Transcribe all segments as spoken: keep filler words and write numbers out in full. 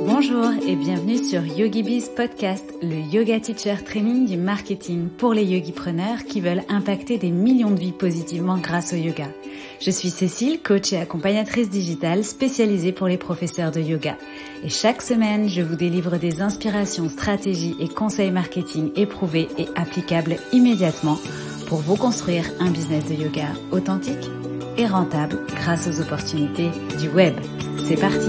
Bonjour et bienvenue sur YogiBiz Podcast, le yoga teacher training du marketing pour les yogipreneurs qui veulent impacter des millions de vies positivement grâce au yoga. Je suis Cécile, coach et accompagnatrice digitale spécialisée pour les professeurs de yoga. Et chaque semaine, je vous délivre des inspirations, stratégies et conseils marketing éprouvés et applicables immédiatement pour vous construire un business de yoga authentique et rentable grâce aux opportunités du web. C'est parti!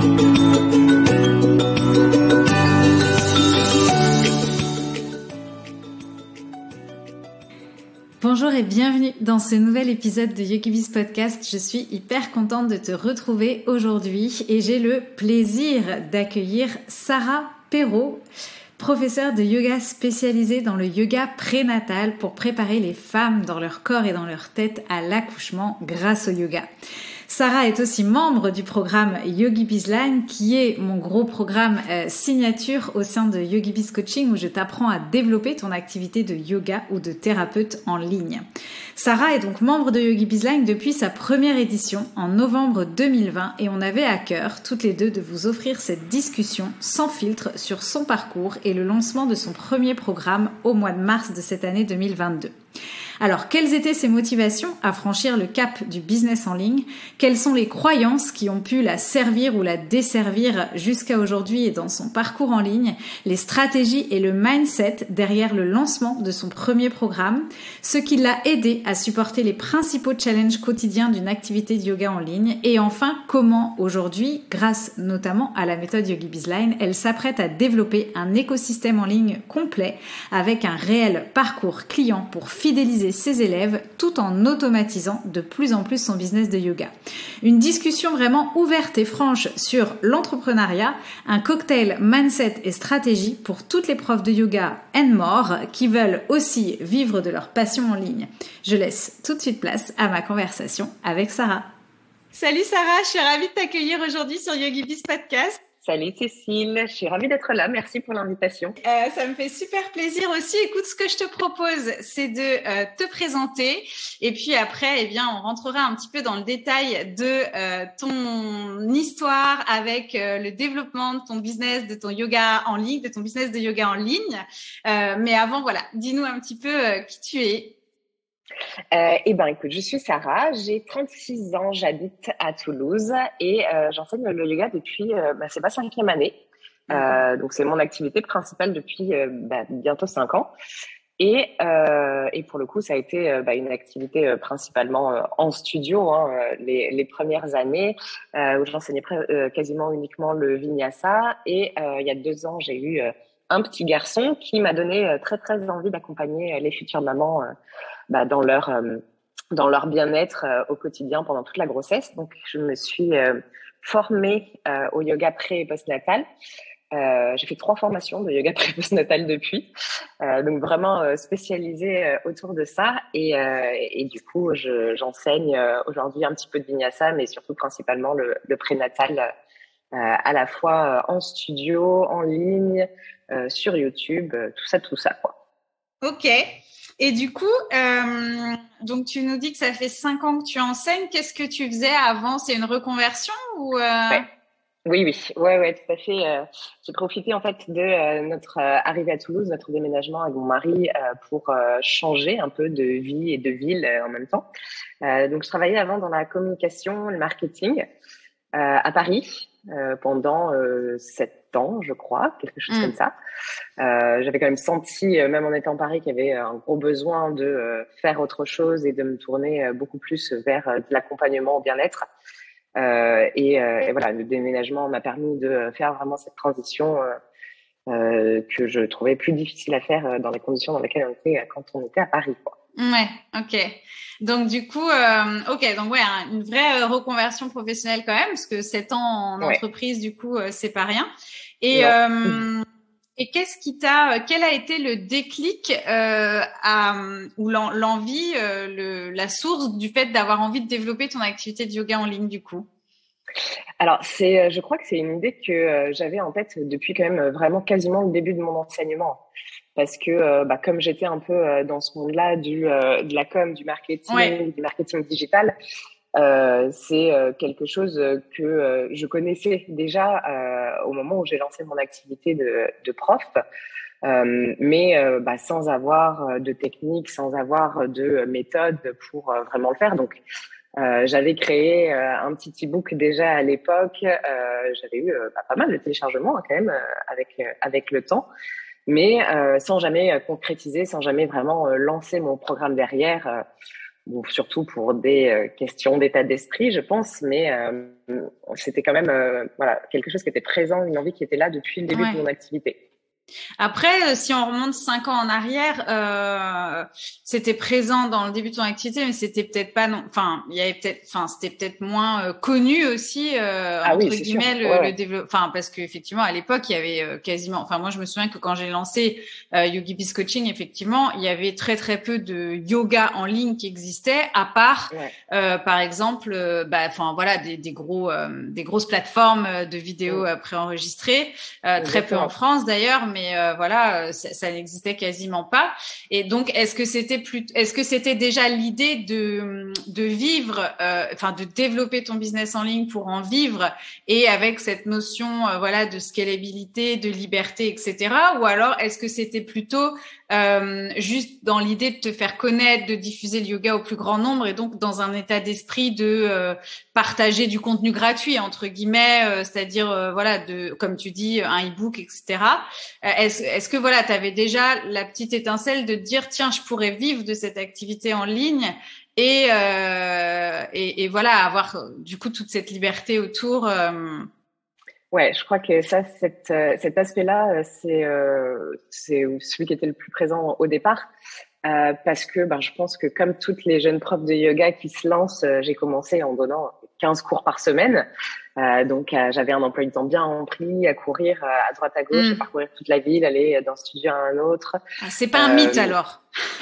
Bonjour et bienvenue dans ce nouvel épisode de YogiBiz Podcast. Je suis hyper contente de te retrouver aujourd'hui et j'ai le plaisir d'accueillir Sarah Perrault, professeure de yoga spécialisée dans le yoga prénatal pour préparer les femmes dans leur corps et dans leur tête à l'accouchement grâce au yoga. Sarah est aussi membre du programme YogiBizline, qui est mon gros programme euh, signature au sein de YogiBiz Coaching, où je t'apprends à développer ton activité de yoga ou de thérapeute en ligne. Sarah est donc membre de YogiBizline depuis sa première édition en novembre deux mille vingt et on avait à cœur, toutes les deux, de vous offrir cette discussion sans filtre sur son parcours et le lancement de son premier programme au mois de mars de cette année deux mille vingt-deux. Alors, quelles étaient ses motivations à franchir le cap du business en ligne? Quelles sont les croyances qui ont pu la servir ou la desservir jusqu'à aujourd'hui et dans son parcours en ligne? Les stratégies et le mindset derrière le lancement de son premier programme? Ce qui l'a aidé à supporter les principaux challenges quotidiens d'une activité de yoga en ligne? Et enfin, comment aujourd'hui, grâce notamment à la méthode YogiBizline, elle s'apprête à développer un écosystème en ligne complet avec un réel parcours client pour fidéliser ses élèves tout en automatisant de plus en plus son business de yoga. Une discussion vraiment ouverte et franche sur l'entrepreneuriat, un cocktail mindset et stratégie pour toutes les profs de yoga and more qui veulent aussi vivre de leur passion en ligne. Je laisse tout de suite place à ma conversation avec Sarah. Salut Sarah, je suis ravie de t'accueillir aujourd'hui sur YogiBiz Podcast. Salut Cécile, je suis ravie d'être là. Merci pour l'invitation. Euh, ça me fait super plaisir aussi. Écoute, ce que je te propose, c'est de euh, te présenter et puis après, eh bien, on rentrera un petit peu dans le détail de euh, ton histoire avec euh, le développement de ton business, de ton yoga en ligne, de ton business de yoga en ligne. Euh, mais avant, voilà, dis-nous un petit peu euh, qui tu es. Euh, eh ben, écoute, je suis Sarah, j'ai trente-six ans, j'habite à Toulouse et euh, j'enseigne le yoga depuis, euh, bah, c'est ma cinquième année. Euh, donc, c'est mon activité principale depuis euh, bah, bientôt cinq ans. Et, euh, et pour le coup, ça a été euh, bah, une activité euh, principalement euh, en studio hein, euh, les, les premières années euh, où j'enseignais pré- euh, quasiment uniquement le vinyasa. Et euh, il y a deux ans, j'ai eu euh, un petit garçon qui m'a donné euh, très très envie d'accompagner euh, les futures mamans euh, bah, dans leur euh, dans leur bien-être euh, au quotidien pendant toute la grossesse. Donc, je me suis euh, formée euh, au yoga pré- et postnatal. Euh, j'ai fait trois formations de yoga pré- et postnatal depuis, euh, donc vraiment euh, spécialisée euh, autour de ça. Et, euh, et du coup, je, j'enseigne euh, aujourd'hui un petit peu de vinyasa, mais surtout principalement le, le prénatal, euh, à la fois euh, en studio, en ligne, euh, sur YouTube, euh, tout ça, tout ça, quoi. Ok. Et du coup, euh, donc tu nous dis que ça fait cinq ans que tu enseignes. Qu'est-ce que tu faisais avant? C'est une reconversion ou euh... Ouais. Oui, oui, ouais, ouais, tout à fait. Euh, j'ai profité en fait de euh, notre euh, arrivée à Toulouse, notre déménagement avec mon mari euh, pour euh, changer un peu de vie et de ville euh, en même temps. Euh, donc, je travaillais avant dans la communication, le marketing euh, à Paris euh, pendant euh, sept ans, je crois, quelque chose mmh. comme ça. Euh, j'avais quand même senti, euh, même en étant à Paris, qu'il y avait un gros besoin de euh, faire autre chose et de me tourner euh, beaucoup plus vers euh, de l'accompagnement au bien-être. Euh, et, euh, et voilà, le déménagement m'a permis de faire vraiment cette transition euh, euh, que je trouvais plus difficile à faire dans les conditions dans lesquelles on était quand on était à Paris, quoi. Ouais, ok. Donc du coup, euh, ok, donc ouais, une vraie reconversion professionnelle quand même, parce que sept ans en ouais. entreprise, du coup, euh, c'est pas rien. Et euh, et qu'est-ce qui t'a, quel a été le déclic euh, à, ou l'envie, euh, le, la source du fait d'avoir envie de développer ton activité de yoga en ligne, du coup? Alors, c'est, je crois que c'est une idée que euh, j'avais en tête depuis quand même vraiment quasiment le début de mon enseignement. Parce que, euh, bah, comme j'étais un peu euh, dans ce monde-là du, euh, de la com, du marketing, ouais. du marketing digital, euh, c'est euh, quelque chose que euh, je connaissais déjà euh, au moment où j'ai lancé mon activité de, de prof, euh, mais euh, bah, sans avoir de technique, sans avoir de méthode pour euh, vraiment le faire. Donc, euh, j'avais créé euh, un petit e-book déjà à l'époque. Euh, j'avais eu euh, bah, pas mal de téléchargements hein, quand même euh, avec euh, avec le temps, mais euh, sans jamais euh, concrétiser, sans jamais vraiment euh, lancer mon programme derrière. Euh, Bon, surtout pour des euh, questions d'état d'esprit, je pense, mais euh, c'était quand même euh, voilà quelque chose qui était présent, une envie qui était là depuis le début Ouais. de mon activité. Après, si on remonte cinq ans en arrière, euh, c'était présent dans le début de ton activité, mais c'était peut-être pas non. Enfin, il y avait peut-être, enfin, c'était peut-être moins euh, connu aussi euh, Ah entre oui, c'est guillemets sûr. le, Ouais, le ouais. développement. Enfin, parce qu'effectivement, à l'époque, il y avait euh, quasiment. Enfin, moi, je me souviens que quand j'ai lancé euh, YogiBiz Coaching, effectivement, il y avait très très peu de yoga en ligne qui existait, à part, Ouais. euh, par exemple, euh, bah, enfin voilà, des, des gros, euh, des grosses plateformes de vidéos Mm. euh, préenregistrées, euh, très peu en France d'ailleurs, mais euh, voilà. Ça, ça n'existait quasiment pas. Et donc, est-ce que c'était plus, est-ce que c'était déjà l'idée de de vivre, euh, enfin de développer ton business en ligne pour en vivre et avec cette notion, euh, voilà, de scalabilité, de liberté, et cetera. Ou alors, est-ce que c'était plutôt euh, juste dans l'idée de te faire connaître, de diffuser le yoga au plus grand nombre et donc dans un état d'esprit de euh, partager du contenu gratuit entre guillemets, euh, c'est-à-dire euh, voilà, de comme tu dis, un e-book, et cetera. Euh, est-ce, est-ce que voilà, tu avais déjà la petite étincelle de te dire tiens, je pourrais vivre de cette activité en ligne et euh, et, et voilà, avoir du coup toute cette liberté autour. Euh... Ouais, je crois que ça, cette, euh, cet aspect-là, c'est euh, c'est celui qui était le plus présent au départ. Euh, parce que ben, je pense que comme toutes les jeunes profs de yoga qui se lancent, euh, j'ai commencé en donnant quinze cours par semaine. Euh, donc, euh, j'avais un emploi du temps bien rempli, à courir euh, à droite à gauche, Mm. à parcourir toute la ville, aller d'un studio à un autre. Ah, c'est pas un euh, mythe alors.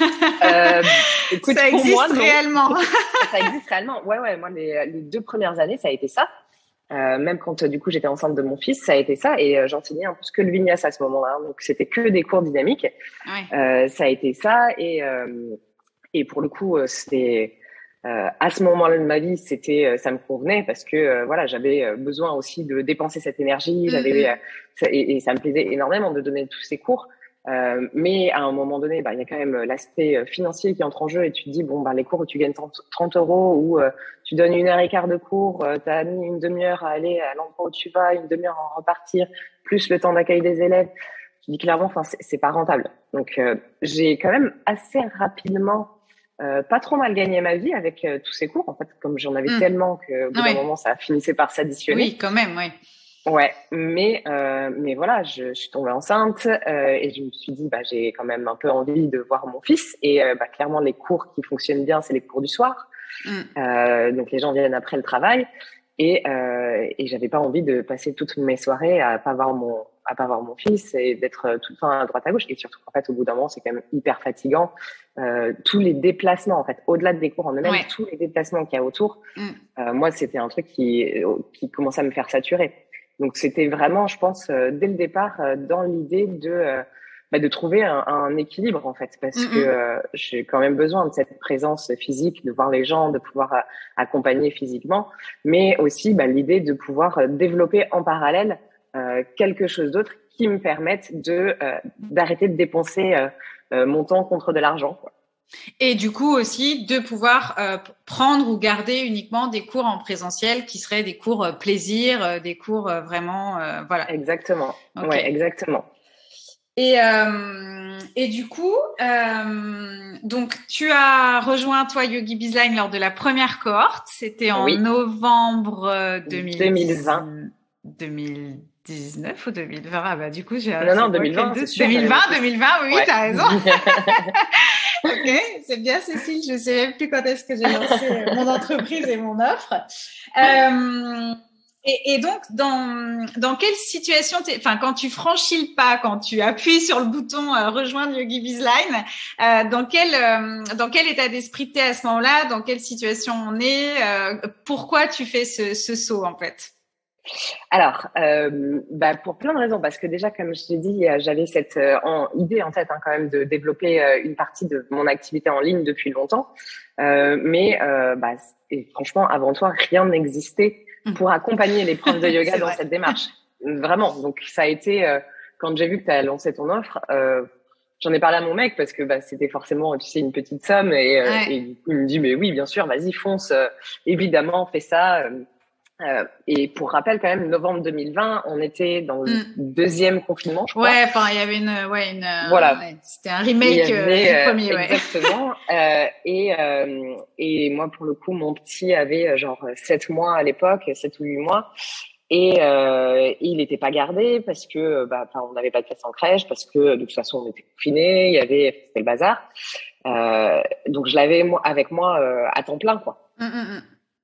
euh, écoute, ça pour existe moi, non. réellement. Ça existe réellement. Ouais, ouais. Moi, les, les deux premières années, ça a été ça. Euh, même quand euh, du coup j'étais enceinte de mon fils, ça a été ça, et euh, j'enseignais un peu que le vinyasa à ce moment-là, donc c'était que des cours dynamiques. Ouais. Euh, ça a été ça, et euh, et pour le coup euh, c'était euh, à ce moment-là de ma vie, c'était euh, ça me convenait parce que euh, voilà, j'avais besoin aussi de dépenser cette énergie, j'avais mm-hmm. euh, ça, et, et ça me plaisait énormément de donner tous ces cours. Euh, mais à un moment donné, bah, il y a quand même l'aspect financier qui entre en jeu et tu te dis, bon, bah, les cours où tu gagnes trente euros ou euh, tu donnes une heure et quart de cours, euh, tu as mis une demi-heure à aller à l'endroit où tu vas, une demi-heure à en repartir, plus le temps d'accueil des élèves. Tu dis clairement, enfin, c'est, c'est pas rentable. Donc, euh, j'ai quand même assez rapidement, euh, pas trop mal gagné ma vie avec euh, tous ces cours. En fait, comme j'en avais mmh. tellement qu'au bout ouais. d'un moment, ça finissait par s'additionner. Oui, quand même, oui. Ouais, mais euh, mais voilà, je, je suis tombée enceinte euh, et je me suis dit bah j'ai quand même un peu envie de voir mon fils et euh, bah clairement les cours qui fonctionnent bien c'est les cours du soir, mm. euh, donc les gens viennent après le travail et euh, et j'avais pas envie de passer toutes mes soirées à pas voir mon à pas voir mon fils et d'être tout le temps à droite à gauche et surtout en fait au bout d'un moment c'est quand même hyper fatigant euh, tous les déplacements en fait au-delà des cours en eux-mêmes ouais. tous les déplacements qu'il y a autour mm. euh, moi c'était un truc qui qui commençait à me faire saturer. Donc c'était vraiment, je pense, euh, dès le départ, euh, dans l'idée de euh, bah, de trouver un, un équilibre en fait, parce mm-hmm. que euh, j'ai quand même besoin de cette présence physique, de voir les gens, de pouvoir euh, accompagner physiquement, mais aussi bah, l'idée de pouvoir euh, développer en parallèle euh, quelque chose d'autre qui me permette de euh, d'arrêter de dépenser euh, euh, mon temps contre de l'argent, quoi. Et du coup aussi de pouvoir euh, prendre ou garder uniquement des cours en présentiel qui seraient des cours euh, plaisir, euh, des cours euh, vraiment euh, voilà. Exactement. Okay. Ouais, exactement. Et euh, et du coup euh, donc tu as rejoint toi Yogi Bizline lors de la première cohorte, c'était en oui. novembre deux mille vingt. deux mille dix-neuf ou deux mille vingt ah bah du coup j'ai non non deux mille vingt c'est sûr, deux mille vingt deux mille vingt oui ouais. T'as raison. Ok, c'est bien Cécile, je sais même plus quand est-ce que j'ai lancé mon entreprise et mon offre. Euh, et, et donc dans dans quelle situation t'es, enfin quand tu franchis le pas, quand tu appuies sur le bouton euh, rejoindre Yogi Bizline, euh, dans quel euh, dans quel état d'esprit t'es à ce moment-là, dans quelle situation on est, euh, pourquoi tu fais ce ce saut en fait? Alors, euh, bah pour plein de raisons, parce que déjà, comme je t'ai dit, j'avais cette euh, en, idée en tête hein, quand même de développer euh, une partie de mon activité en ligne depuis longtemps, euh, mais euh, bah, et franchement, avant toi, rien n'existait pour accompagner les profs de yoga dans vrai. cette démarche. vraiment. Donc ça a été euh, quand j'ai vu que tu as lancé ton offre, euh, j'en ai parlé à mon mec parce que bah, c'était forcément, tu sais, une petite somme et, euh, Ouais. et du coup, il me dit mais oui, bien sûr, vas-y, fonce, euh, évidemment, fais ça. Euh, euh, et pour rappel, quand même, novembre deux mille vingt, on était dans le Mm. deuxième confinement, je crois. Ouais, enfin, il y avait une, ouais, une, Voilà. ouais, c'était un Il y remake avait, euh, du euh, premier, ouais. exactement. euh, et euh, et moi, pour le coup, mon petit avait euh, genre sept mois à l'époque, sept ou huit mois. Et, euh, et il n'était pas gardé parce que bah, on n'avait pas de place en crèche, parce que de toute façon on était confinés, il y avait c'était le bazar. Euh, donc je l'avais moi avec moi euh, à temps plein quoi. Mm, mm,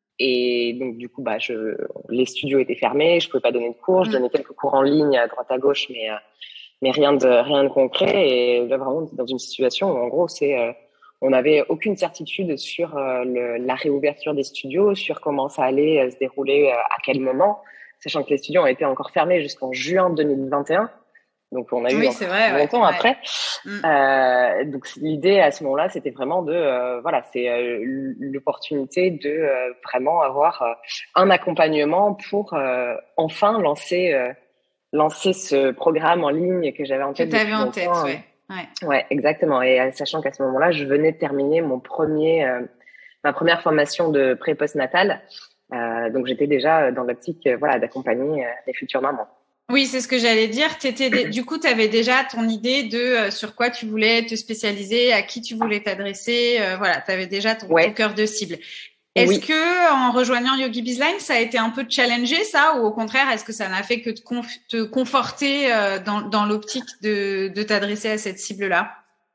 Et donc du coup bah je les studios étaient fermés, je pouvais pas donner de cours, je mm. donnais quelques cours en ligne à droite à gauche, mais euh, mais rien de rien de concret. Et là vraiment on était dans une situation où en gros c'est euh, on n'avait aucune certitude sur euh, le, la réouverture des studios, sur comment ça allait euh, se dérouler, euh, à quel moment, sachant que les studios ont été encore fermés jusqu'en juin deux mille vingt et un. Donc, on a eu Oui, c'est encore vrai, ouais, longtemps ouais. après. Mm. Euh, donc, l'idée à ce moment-là, c'était vraiment de, euh, voilà, c'est euh, l'opportunité de euh, vraiment avoir euh, un accompagnement pour euh, enfin lancer euh, lancer ce programme en ligne que j'avais en Que tête tu avais depuis en tête, longtemps. ouais. Ouais. Ouais, exactement. Et euh, sachant qu'à ce moment-là, je venais de terminer mon premier, euh, ma première formation de pré-post-natal. Euh, donc, j'étais déjà dans l'optique, euh, voilà, d'accompagner euh, les futures mamans. Oui, c'est ce que j'allais dire. T'étais dé- du coup, tu avais déjà ton idée de euh, sur quoi tu voulais te spécialiser, à qui tu voulais t'adresser. Euh, voilà, tu avais déjà ton, ton Ouais, cœur de cible. Est-ce oui. que en rejoignant Yogi Bizline, ça a été un peu challengé ça, ou au contraire, est-ce que ça n'a fait que te, conf- te conforter euh, dans, dans l'optique de, de t'adresser à cette cible-là?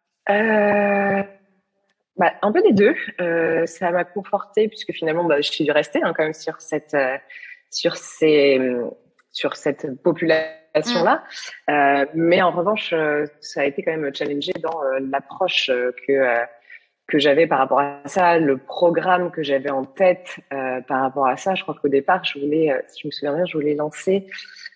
Euh, bah, un peu des deux. Euh, ça m'a confortée puisque finalement, bah, je suis restée hein, quand même sur cette, euh, sur ces, sur cette Mm. population-là. Euh, mais en revanche, euh, ça a été quand même challengé dans euh, l'approche euh, que euh, que j'avais par rapport à ça, le programme que j'avais en tête euh, par rapport à ça. Je crois qu'au départ, je voulais, euh, si je me souviens bien, je voulais lancer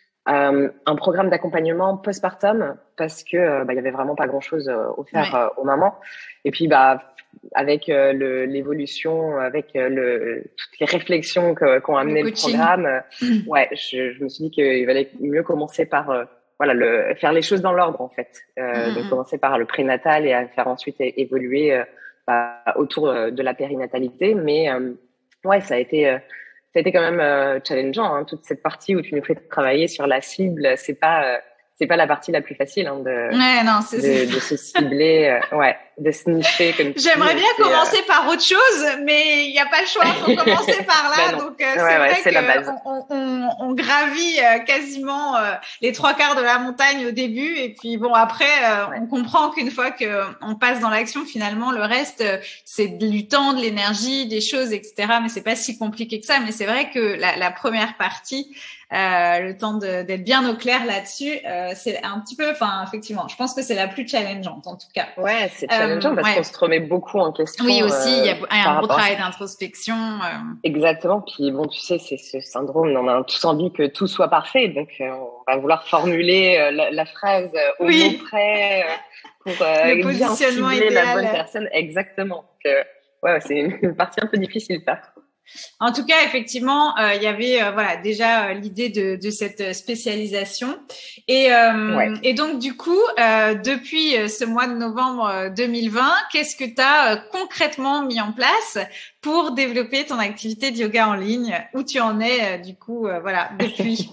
euh, un programme d'accompagnement postpartum parce que euh, bah, il y avait vraiment pas grand-chose euh, offert Ouais. euh, aux mamans. Et puis bah avec euh, le, l'évolution, avec euh, le toutes les réflexions que, qu'ont Le amené le coaching. programme, euh, ouais, je, je me suis dit qu'il valait mieux commencer par euh, voilà le faire les choses dans l'ordre en fait. Mm, Euh, mm, donc mm. commencer par le prénatal et à faire ensuite é- évoluer euh, bah, autour euh, de la périnatalité. Mais euh, ouais, ça a été euh, ça a été quand même euh, challengeant, hein, toute cette partie où tu nous fais travailler sur la cible. C'est pas, euh, c'est pas la partie la plus facile hein, de, Ouais, non, c'est, c'est... de, de se cibler, euh, ouais, de sniffer comme tu J'aimerais dis. bien C'est, euh... commencer par autre chose, mais il n'y a pas le choix, faut commencer par là. ben non. Donc euh, Ouais, c'est ouais, vrai c'est la que base. on, on, on gravit euh, quasiment euh, les trois quarts de la montagne au début, et puis bon après euh, Ouais. on comprend qu'une fois que on passe dans l'action, finalement le reste euh, c'est du temps, de l'énergie, des choses, et cetera. Mais c'est pas si compliqué que ça. Mais c'est vrai que la, la première partie, euh, le temps de, d'être bien au clair là-dessus, euh, c'est un petit peu, enfin effectivement, je pense que c'est la plus challengeante en tout cas. Ouais, c'est challengeant Euh, parce ouais. qu'on se remet beaucoup en question. Oui, aussi, il y euh, a, il y a par un gros rapport à ça. travail d'introspection. Euh... Exactement. Puis bon, tu sais, c'est ce syndrome, on a tous envie que tout soit parfait, donc euh, on va vouloir formuler euh, la, la phrase euh, au mot Oui, près euh, pour euh, le bien positionnement cibler la bonne idéal. personne. Exactement. Donc, euh, ouais, c'est une, une partie un peu difficile ça. En tout cas, effectivement, euh, il y avait euh, voilà déjà euh, l'idée de, de cette spécialisation. Et, euh, Ouais. et donc, du coup, euh, depuis ce mois de novembre deux mille vingt, qu'est-ce que tu as euh, concrètement mis en place pour développer ton activité de yoga en ligne? Où tu en es, euh, du coup, euh, voilà, depuis?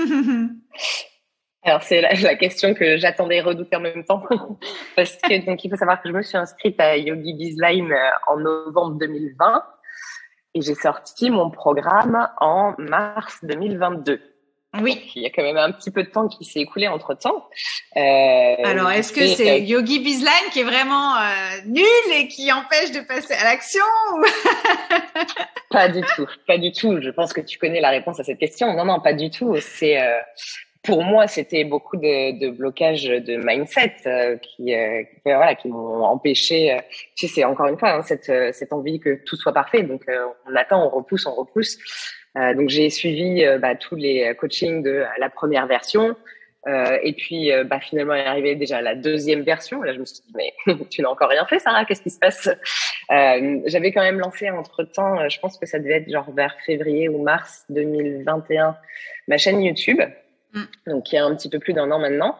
Alors c'est la, la question que j'attendais redouter en même temps parce que donc il faut savoir que je me suis inscrite à Yogi Bizline en novembre deux mille vingt et j'ai sorti mon programme en mars deux mille vingt-deux. Oui. Donc, il y a quand même un petit peu de temps qui s'est écoulé entre temps. Euh, Alors, est-ce que c'est euh... Yogi Bizline qui est vraiment euh, nul et qui empêche de passer à l'action ou... Pas du tout, pas du tout. Je pense que tu connais la réponse à cette question. Non, non, pas du tout. C'est euh, pour moi, c'était beaucoup de, de blocages de mindset euh, qui, euh, qui, voilà, qui m'ont empêché. Euh, tu sais, c'est encore une fois hein, cette cette envie que tout soit parfait. Donc, euh, on attend, on repousse, on repousse. Euh, donc j'ai suivi euh, bah, tous les coachings de la première version euh, et puis euh, bah, finalement est arrivée déjà la deuxième version. Là je me suis dit mais tu n'as encore rien fait Sarah, qu'est-ce qui se passe? euh, J'avais quand même lancé entre temps, je pense que ça devait être genre vers février ou mars deux mille vingt et un, ma chaîne YouTube. mmh. donc il y a un petit peu plus d'un an maintenant.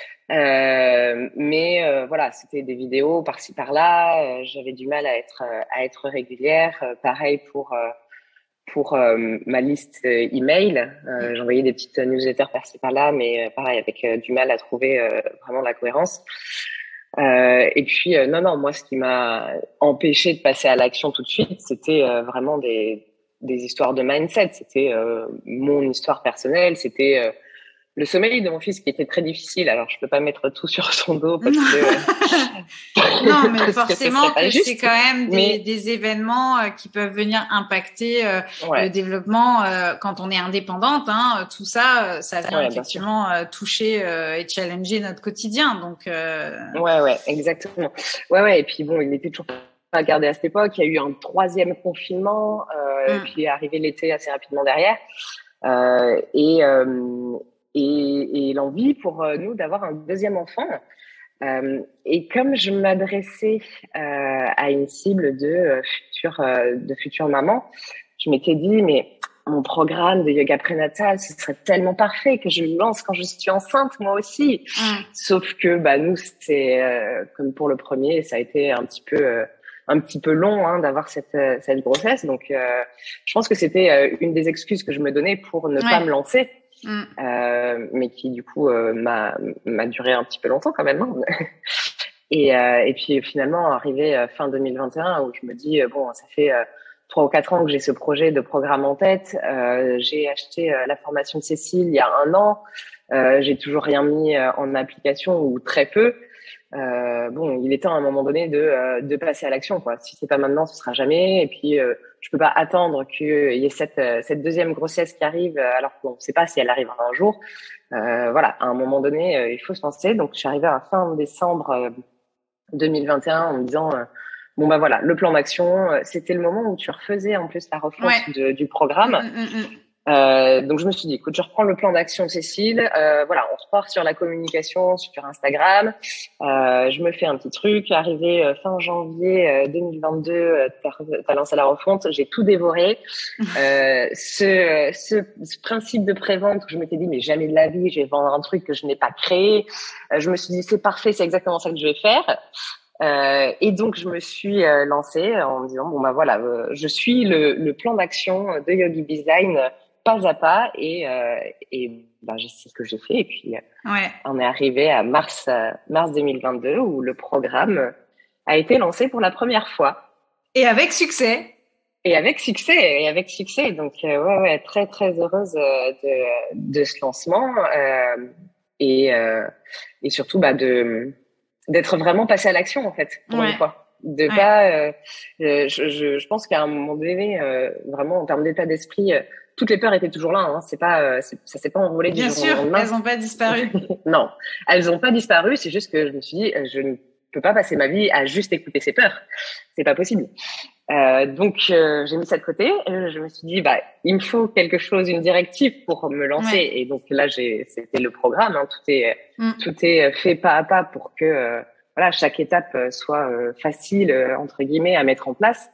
Euh, mais euh, voilà, c'était des vidéos par-ci par-là. Euh, j'avais du mal à être à être régulière. Euh, pareil pour euh, pour euh, ma liste euh, email. Euh, j'envoyais des petites newsletters par-ci par-là, mais euh, pareil avec euh, du mal à trouver euh, vraiment la cohérence. Euh, et puis euh, non non, moi ce qui m'a empêché de passer à l'action tout de suite, c'était euh, vraiment des des histoires de mindset. C'était euh, mon histoire personnelle. C'était euh, le sommeil de mon fils qui était très difficile. Alors, je peux pas mettre tout sur son dos parce que non, mais parce forcément que, que c'est quand même des, mais... des événements euh, qui peuvent venir impacter euh, ouais. le développement euh, quand on est indépendante. Hein, tout ça, ça vient ouais, effectivement euh, toucher euh, et challenger notre quotidien. Donc, euh... ouais, ouais, exactement. Ouais, ouais. Et puis bon, il était toujours pas gardé à cette époque. Il y a eu un troisième confinement, euh, mm. puis il est arrivé l'été assez rapidement derrière. Euh, et euh, et, et l'envie pour nous d'avoir un deuxième enfant. Euh, et comme je m'adressais euh, à une cible de euh, future euh, de future maman, je m'étais dit mais mon programme de yoga prénatal, ce serait tellement parfait que je le lance quand je suis enceinte moi aussi. Mmh. Sauf que bah nous c'est euh, comme pour le premier, ça a été un petit peu euh, un petit peu long hein, d'avoir cette cette grossesse. Donc euh, je pense que c'était euh, une des excuses que je me donnais pour ne ouais. pas me lancer. Mmh. Euh, mais qui du coup euh, m'a m'a duré un petit peu longtemps quand même. Hein. et euh, et puis finalement arrivé euh, fin deux mille vingt et un où je me dis euh, bon ça fait trois euh, ou quatre ans que j'ai ce projet de programme en tête. Euh, j'ai acheté euh, la formation de Cécile il y a un an. Euh, j'ai toujours rien mis euh, en application ou très peu. Euh, bon, il est temps à un moment donné de euh, de passer à l'action quoi. Si c'est pas maintenant, ce sera jamais. Et puis euh, je peux pas attendre qu'il y ait cette euh, cette deuxième grossesse qui arrive alors qu'on ne sait pas si elle arrivera un jour. Euh, voilà, à un moment donné, euh, il faut se lancer. Donc je suis arrivée à fin décembre euh, deux mille vingt et un en me disant euh, bon bah voilà, le plan d'action. Euh, c'était le moment où tu refaisais en plus la refonte ouais. de, du programme. Mmh, mmh, mmh. Euh, donc je me suis dit, écoute, je reprends le plan d'action Cécile. Euh, voilà, on repart sur la communication sur Instagram. Euh, je me fais un petit truc. Arrivé euh, fin janvier euh, deux mille vingt-deux, euh, t'as, t'as lancé la refonte. J'ai tout dévoré. Euh, ce, ce, ce principe de prévente où je m'étais dit, mais jamais de la vie, je vais vendre un truc que je n'ai pas créé. Euh, je me suis dit, c'est parfait, c'est exactement ça que je vais faire. Euh, et donc je me suis euh, lancée en me disant, bon bah voilà, euh, je suis le, le plan d'action de Yogi Design pas à pas et euh, et ben c'est ce que j'ai fait et puis ouais. on est arrivé à mars euh, mars deux mille vingt-deux où le programme a été lancé pour la première fois et avec succès et avec succès et avec succès donc euh, ouais ouais très très heureuse de de ce lancement euh, et euh, et surtout bah de d'être vraiment passée à l'action en fait pour ouais. une fois de ouais. pas euh, je, je je pense qu'à un moment donné euh, vraiment en termes d'état d'esprit euh, toutes les peurs étaient toujours là, hein. C'est pas, euh, c'est, ça s'est pas envolé du jour au lendemain. Bien sûr, elles ont pas disparu. Non, elles ont pas disparu. C'est juste que je me suis dit, je ne peux pas passer ma vie à juste écouter ces peurs. C'est pas possible. Euh, donc euh, j'ai mis ça de côté. Je me suis dit, bah, il me faut quelque chose, une directive pour me lancer. Ouais. Et donc là, j'ai, c'était le programme. Hein. Tout est, mm. tout est fait pas à pas pour que, euh, voilà, chaque étape soit euh, facile euh, entre guillemets à mettre en place.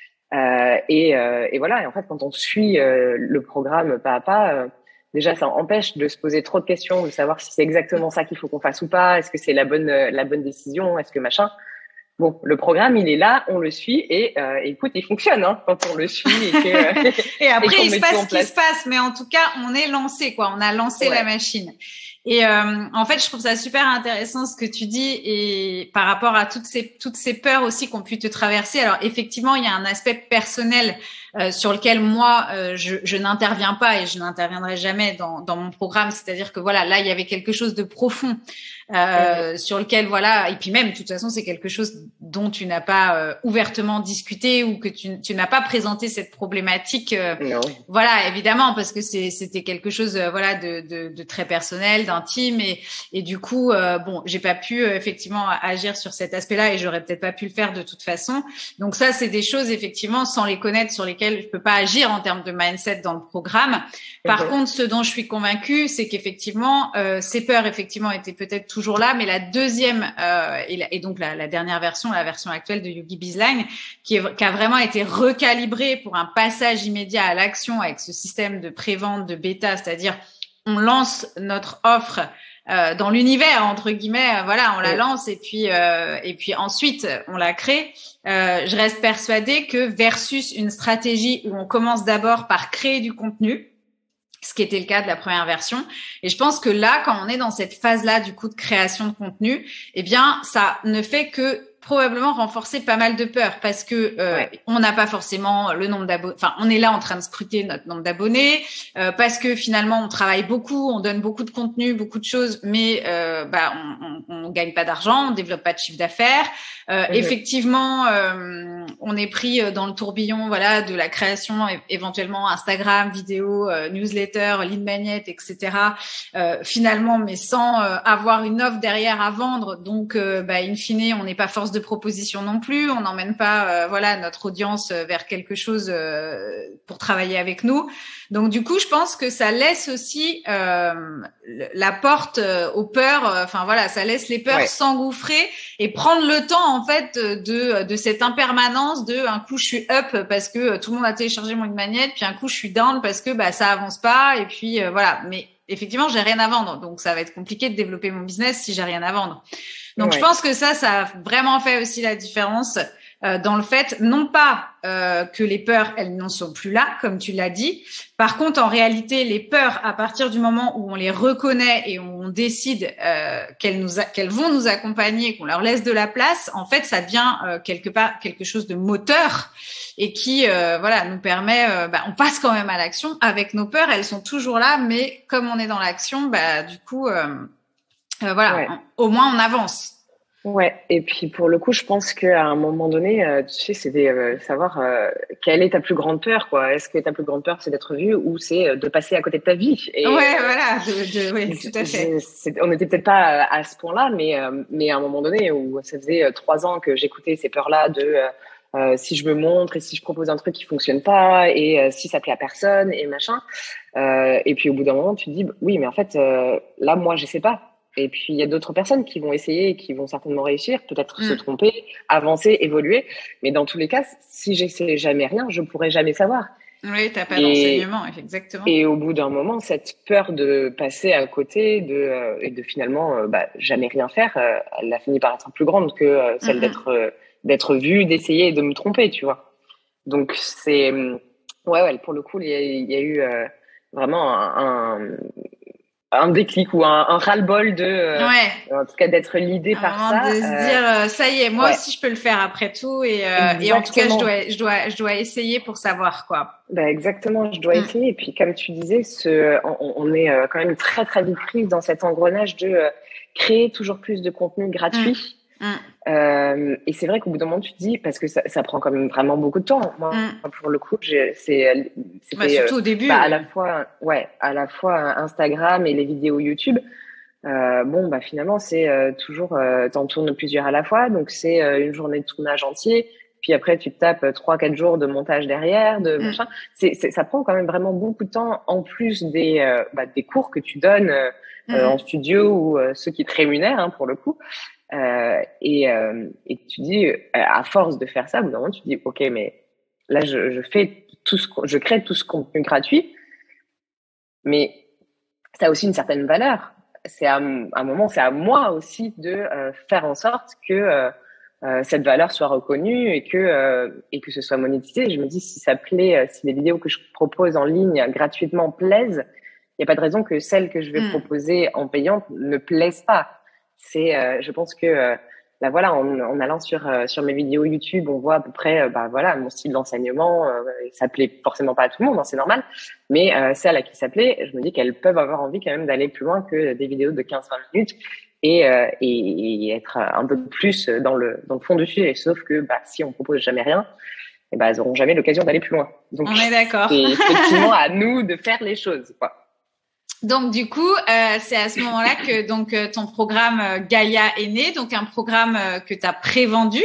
Euh, et, euh, et voilà. Et en fait, quand on suit euh, le programme pas à pas, euh, déjà, ça empêche de se poser trop de questions, de savoir si c'est exactement ça qu'il faut qu'on fasse ou pas. Est-ce que c'est la bonne la bonne décision? Est-ce que machin? Bon, le programme, il est là, on le suit et euh, écoute, il fonctionne hein, quand on le suit. Et, que, euh, et après, et il se passe ce qui se passe, mais en tout cas, on est lancé, quoi. On a lancé ouais. la machine. Et euh, en fait, je trouve ça super intéressant ce que tu dis et par rapport à toutes ces toutes ces peurs aussi qu'on pu te traverser. Alors effectivement, il y a un aspect personnel euh, sur lequel moi euh, je, je n'interviens pas et je n'interviendrai jamais dans dans mon programme. C'est-à-dire que voilà, là il y avait quelque chose de profond euh, mmh. sur lequel voilà et puis même de toute façon c'est quelque chose dont tu n'as pas euh, ouvertement discuté ou que tu tu n'as pas présenté cette problématique. Euh, non. Voilà, évidemment parce que c'est c'était quelque chose euh, voilà de, de de très personnel, intime et et du coup euh, bon j'ai pas pu euh, effectivement agir sur cet aspect-là et j'aurais peut-être pas pu le faire de toute façon. Donc ça c'est des choses effectivement sans les connaître sur lesquelles je peux pas agir en termes de mindset dans le programme. Par mmh. contre ce dont je suis convaincue c'est qu'effectivement euh, ces peurs effectivement étaient peut-être toujours là, mais la deuxième euh, et, la, et donc la, la dernière version, la version actuelle de Yogi Bizline qui, est, qui a vraiment été recalibrée pour un passage immédiat à l'action avec ce système de pré-vente de bêta, c'est-à-dire on lance notre offre euh, dans l'univers entre guillemets, euh, voilà, on la lance et puis euh, et puis ensuite on la crée. Euh, je reste persuadée que versus une stratégie où on commence d'abord par créer du contenu, ce qui était le cas de la première version. Et je pense que là, quand on est dans cette phase-là, du coup, de création de contenu, eh bien, ça ne fait que probablement renforcer pas mal de peurs parce que euh, ouais. on n'a pas forcément le nombre d'abonnés. Enfin, on est là en train de scruter notre nombre d'abonnés euh, parce que finalement, on travaille beaucoup, on donne beaucoup de contenu, beaucoup de choses, mais euh, bah, on, on, on gagne pas d'argent, on développe pas de chiffre d'affaires. Euh, mmh. Effectivement, euh, on est pris dans le tourbillon, voilà, de la création, éventuellement Instagram, vidéo, euh, newsletter, lead magnet, et cetera. Euh, finalement, mais sans euh, avoir une offre derrière à vendre. Donc, euh, bah, in fine, on n'est pas force de proposition non plus. On n'emmène pas, euh, voilà, notre audience vers quelque chose euh, pour travailler avec nous. Donc, du coup, je pense que ça laisse aussi euh, la porte euh, aux peurs. Enfin, euh, voilà, ça laisse les peurs ouais. s'engouffrer et prendre le temps, en fait, de de cette impermanence de un coup je suis up parce que tout le monde a téléchargé mon lead magnet, puis un coup je suis down parce que bah ça avance pas et puis euh, voilà. Mais effectivement, j'ai rien à vendre, donc ça va être compliqué de développer mon business si j'ai rien à vendre. Donc ouais. je pense que ça, ça a vraiment fait aussi la différence euh, dans le fait, non pas euh, que les peurs, elles n'en sont plus là, comme tu l'as dit. Par contre, en réalité, les peurs, à partir du moment où on les reconnaît et où on décide euh, qu'elles nous, a, qu'elles vont nous accompagner, qu'on leur laisse de la place, en fait, ça devient euh, quelque part quelque chose de moteur et qui, euh, voilà, nous permet. Euh, bah, on passe quand même à l'action avec nos peurs. Elles sont toujours là, mais comme on est dans l'action, bah, du coup. Euh, Euh, voilà, ouais. on, au moins on avance. Ouais, et puis pour le coup, je pense qu'à un moment donné, euh, tu sais, c'est de euh, savoir euh, quelle est ta plus grande peur, quoi. Est-ce que ta plus grande peur, c'est d'être vue ou c'est de passer à côté de ta vie? Et, ouais, euh, voilà, de, de, oui, tout à fait. C'est, on n'était peut-être pas à ce point-là, mais euh, mais à un moment donné où ça faisait trois ans que j'écoutais ces peurs-là de euh, euh, si je me montre et si je propose un truc qui fonctionne pas et euh, si ça plaît à personne et machin. Euh, et puis au bout d'un moment, tu te dis oui, mais en fait, euh, là, moi, je sais pas. Et puis, il y a d'autres personnes qui vont essayer et qui vont certainement réussir, peut-être mmh. se tromper, avancer, évoluer. Mais dans tous les cas, si j'essaie jamais rien, je pourrai jamais savoir. Oui, t'as pas et, d'enseignement, exactement. Et au bout d'un moment, cette peur de passer à côté de, euh, et de finalement euh, bah, jamais rien faire, euh, elle a fini par être plus grande que euh, celle mmh. d'être, euh, d'être vue, d'essayer et de me tromper, tu vois. Donc, c'est... Ouais, ouais, pour le coup, il y a, il y a eu euh, vraiment un... un un déclic ou un, un ras-le-bol de euh, ouais. en tout cas d'être l'idée par ça de se euh, dire euh, ça y est moi ouais. aussi je peux le faire après tout et, euh, et en tout cas je dois je dois je dois essayer pour savoir quoi. Bah exactement, je dois mm. essayer et puis comme tu disais ce on, on est quand même très très vite prise dans cet engrenage de euh, créer toujours plus de contenu gratuit. Mm. Mm. Euh, et c'est vrai qu'au bout d'un moment, tu te dis, parce que ça, ça prend quand même vraiment beaucoup de temps. Moi, mm. pour le coup, j'ai, c'est, c'était bah, surtout au début, bah, oui. à la fois, ouais, à la fois Instagram et les vidéos YouTube. Euh, bon, bah finalement, c'est euh, toujours, euh, t'en tournes plusieurs à la fois, donc c'est euh, une journée de tournage entier. Puis après, tu te tapes trois, quatre jours de montage derrière, de mm. machin. C'est, c'est, ça prend quand même vraiment beaucoup de temps, en plus des, euh, bah, des cours que tu donnes euh, mm. euh, en studio ou euh, ceux qui te rémunèrent, hein, pour le coup. Euh, et, euh, et tu dis, à force de faire ça, au bout d'un moment, tu te dis, ok, mais là, je, je fais tout ce, je crée tout ce contenu gratuit, mais ça a aussi une certaine valeur. C'est à, à un moment, c'est à moi aussi de euh, faire en sorte que euh, euh, cette valeur soit reconnue et que euh, et que ce soit monétisé. Je me dis, si ça plaît, euh, si les vidéos que je propose en ligne gratuitement plaisent, il n'y a pas de raison que celles que je vais mmh. proposer en payant ne plaisent pas. C'est, euh, je pense que euh, là voilà, en, en allant sur euh, sur mes vidéos YouTube, on voit à peu près, euh, bah voilà, mon style d'enseignement. Euh, ça plaît forcément pas à tout le monde, hein, c'est normal. Mais euh, celles à qui ça plaît, je me dis qu'elles peuvent avoir envie quand même d'aller plus loin que des vidéos de quinze vingt minutes et, euh, et et être un peu plus dans le dans le fond du sujet. Sauf que bah si on propose jamais rien, et bah elles auront jamais l'occasion d'aller plus loin. Donc on est d'accord. C'est effectivement à nous de faire les choses, quoi. Donc du coup, euh, c'est à ce moment-là que donc euh, ton programme euh, Gaïa est né, donc un programme euh, que tu as prévendu.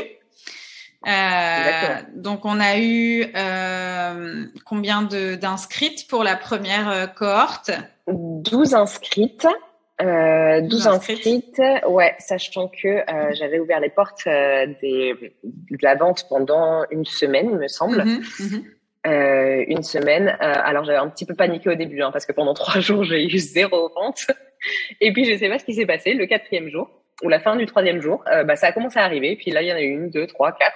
Euh, donc on a eu euh, combien de d'inscrites pour la première euh, cohorte? douze inscrites. Euh, douze inscrites, ouais, sachant que euh, j'avais ouvert les portes euh, des, de la vente pendant une semaine, il me semble. Mm-hmm, mm-hmm. Euh, une semaine. Euh, alors j'avais un petit peu paniqué au début, hein, parce que pendant trois jours j'ai eu zéro vente. Et puis je sais pas ce qui s'est passé. Le quatrième jour ou la fin du troisième jour, euh, bah ça a commencé à arriver. Puis là il y en a eu une, deux, trois, quatre.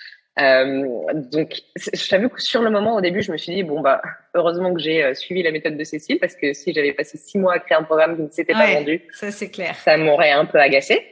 Euh, donc je t'avoue que sur le moment au début je me suis dit bon bah heureusement que j'ai euh, suivi la méthode de Cécile, parce que si j'avais passé six mois à créer un programme qui ne s'était ouais, pas vendu, ça c'est clair, ça m'aurait un peu agacé.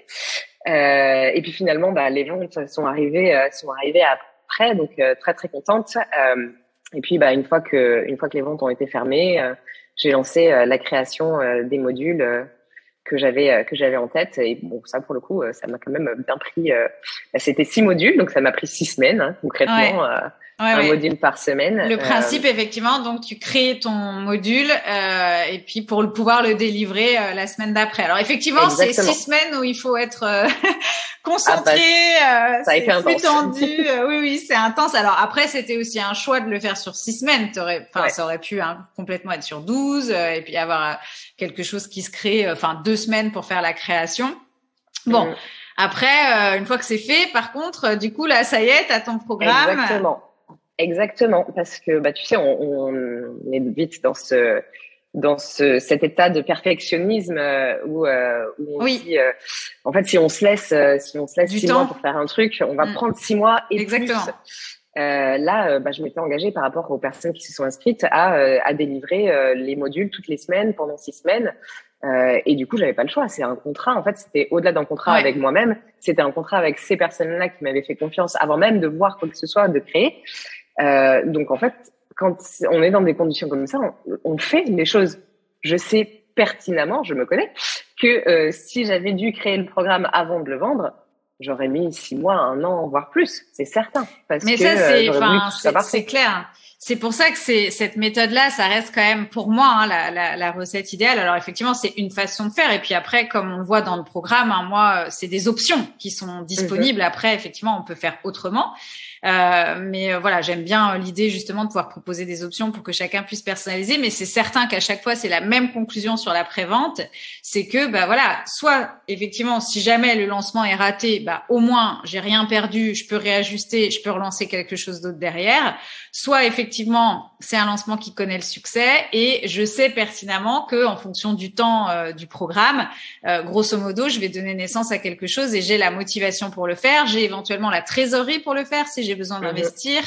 Euh, et puis finalement bah les ventes sont arrivées, euh, sont arrivées après, donc euh, très très contente. Euh, Et puis, bah, une fois que, une fois que les ventes ont été fermées, euh, j'ai lancé euh, la création euh, des modules euh, que j'avais, euh, que j'avais en tête. Et bon, ça, pour le coup, euh, ça m'a quand même bien pris. Euh, bah, c'était six modules, donc ça m'a pris six semaines, hein, concrètement, ouais. euh, Ouais, un ouais. module par semaine. Le principe, euh, effectivement, donc tu crées ton module euh, et puis pour le pouvoir le délivrer euh, la semaine d'après. Alors effectivement, c'est six semaines où il faut être euh, concentré, ah bah, euh, ça a été c'est plus intense. tendu. Euh, oui, oui, c'est intense. Alors après, c'était aussi un choix de le faire sur six semaines. T'aurais, enfin, Ouais. ça aurait pu hein, complètement être sur douze euh, et puis avoir euh, quelque chose qui se crée, enfin euh, deux semaines pour faire la création. Bon. Mmh. Après, euh, une fois que c'est fait, par contre, euh, du coup, là, ça y est, t'as ton programme. Exactement. Exactement, parce que bah tu sais, on, on est vite dans ce dans ce cet état de perfectionnisme euh, où euh, où on oui. dit euh, en fait si on se laisse euh, si on se laisse du six temps. mois pour faire un truc, on va mmh. prendre six mois et Exactement. plus. Euh, là, euh, bah, je m'étais engagée par rapport aux personnes qui se sont inscrites à euh, à délivrer euh, les modules toutes les semaines pendant six semaines. Euh, et du coup, j'avais pas le choix. C'est un contrat. En fait, c'était au-delà d'un contrat ouais. avec moi-même. C'était un contrat avec ces personnes-là qui m'avaient fait confiance avant même de voir quoi que ce soit, de créer. Euh, donc, en fait, quand on est dans des conditions comme ça, on, on fait les choses. Je sais pertinemment, je me connais, que euh, si j'avais dû créer le programme avant de le vendre, j'aurais mis six mois, un an, voire plus. C'est certain. Parce Mais que, ça, c'est, enfin, euh, c'est clair. C'est pour ça que c'est cette méthode-là, ça reste quand même pour moi hein, la, la, la recette idéale. Alors effectivement, c'est une façon de faire. Et puis après, comme on le voit dans le programme, hein, moi, c'est des options qui sont disponibles. Mm-hmm. Après, effectivement, on peut faire autrement. Euh, mais euh, voilà, j'aime bien l'idée justement de pouvoir proposer des options pour que chacun puisse personnaliser. Mais c'est certain qu'à chaque fois, c'est la même conclusion sur la prévente. C'est que, bah voilà, soit effectivement, si jamais le lancement est raté, bah au moins j'ai rien perdu, je peux réajuster, je peux relancer quelque chose d'autre derrière. Soit effectivement, c'est un lancement qui connaît le succès et je sais pertinemment que en fonction du temps euh, du programme, euh, grosso modo, je vais donner naissance à quelque chose et j'ai la motivation pour le faire, j'ai éventuellement la trésorerie pour le faire si j'ai besoin d'investir.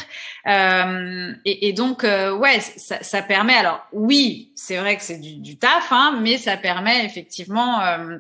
Euh, et, et donc, euh, ouais, ça, ça permet. Alors, oui, c'est vrai que c'est du, du taf, hein, mais ça permet effectivement. Euh,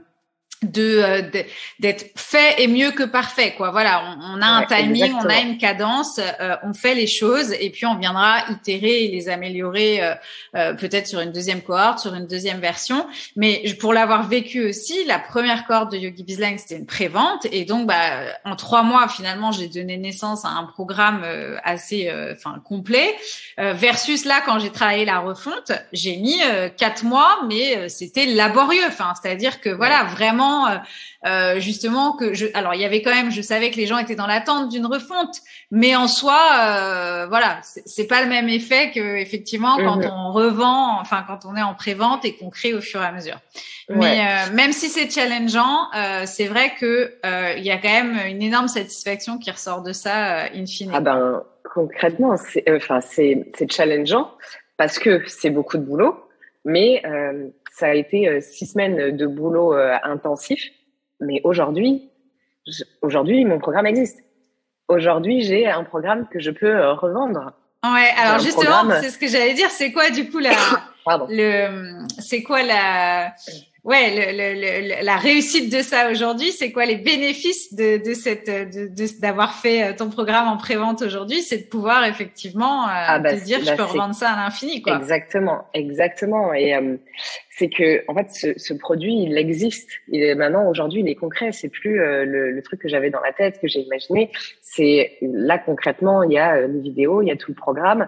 de d'être fait et mieux que parfait quoi. Voilà, on, on a ouais, un timing, exactement. On a une cadence, euh, on fait les choses et puis on viendra itérer et les améliorer euh, euh, peut-être sur une deuxième cohorte, sur une deuxième version. Mais pour l'avoir vécu aussi, la première cohorte de Yogi Bizline, c'était une prévente et donc bah en trois mois finalement j'ai donné naissance à un programme euh, assez enfin euh, complet euh, versus là quand j'ai travaillé la refonte, j'ai mis euh, quatre mois mais euh, c'était laborieux. Enfin, c'est-à-dire que voilà, ouais. vraiment Euh, justement que je alors il y avait quand même je savais que les gens étaient dans l'attente d'une refonte mais en soi euh, voilà c'est, c'est pas le même effet que effectivement quand mmh. on revend enfin quand on est en prévente et qu'on crée au fur et à mesure ouais. mais euh, même si c'est challengeant euh, c'est vrai que euh, il y a quand même une énorme satisfaction qui ressort de ça euh, in fine. Ah ben concrètement c'est enfin euh, c'est c'est challengeant parce que c'est beaucoup de boulot mais euh, ça a été euh, six semaines de boulot euh, intensif, mais aujourd'hui, je, aujourd'hui mon programme existe. Aujourd'hui, j'ai un programme que je peux euh, revendre. Ouais, alors justement, programme... c'est ce que j'allais dire. C'est quoi du coup la, Pardon. le, c'est quoi la, ouais, le, le, le, la réussite de ça aujourd'hui? C'est quoi les bénéfices de, de cette, de, de d'avoir fait ton programme en prévente aujourd'hui? C'est de pouvoir effectivement euh, ah bah, te dire, bah, je peux revendre ça à l'infini, quoi. Exactement, exactement. Et euh, c'est que en fait, ce, ce produit, il existe. Il est maintenant aujourd'hui, il est concret. C'est plus euh, le, le truc que j'avais dans la tête, que j'ai imaginé. C'est là concrètement, il y a une vidéo, il y a tout le programme.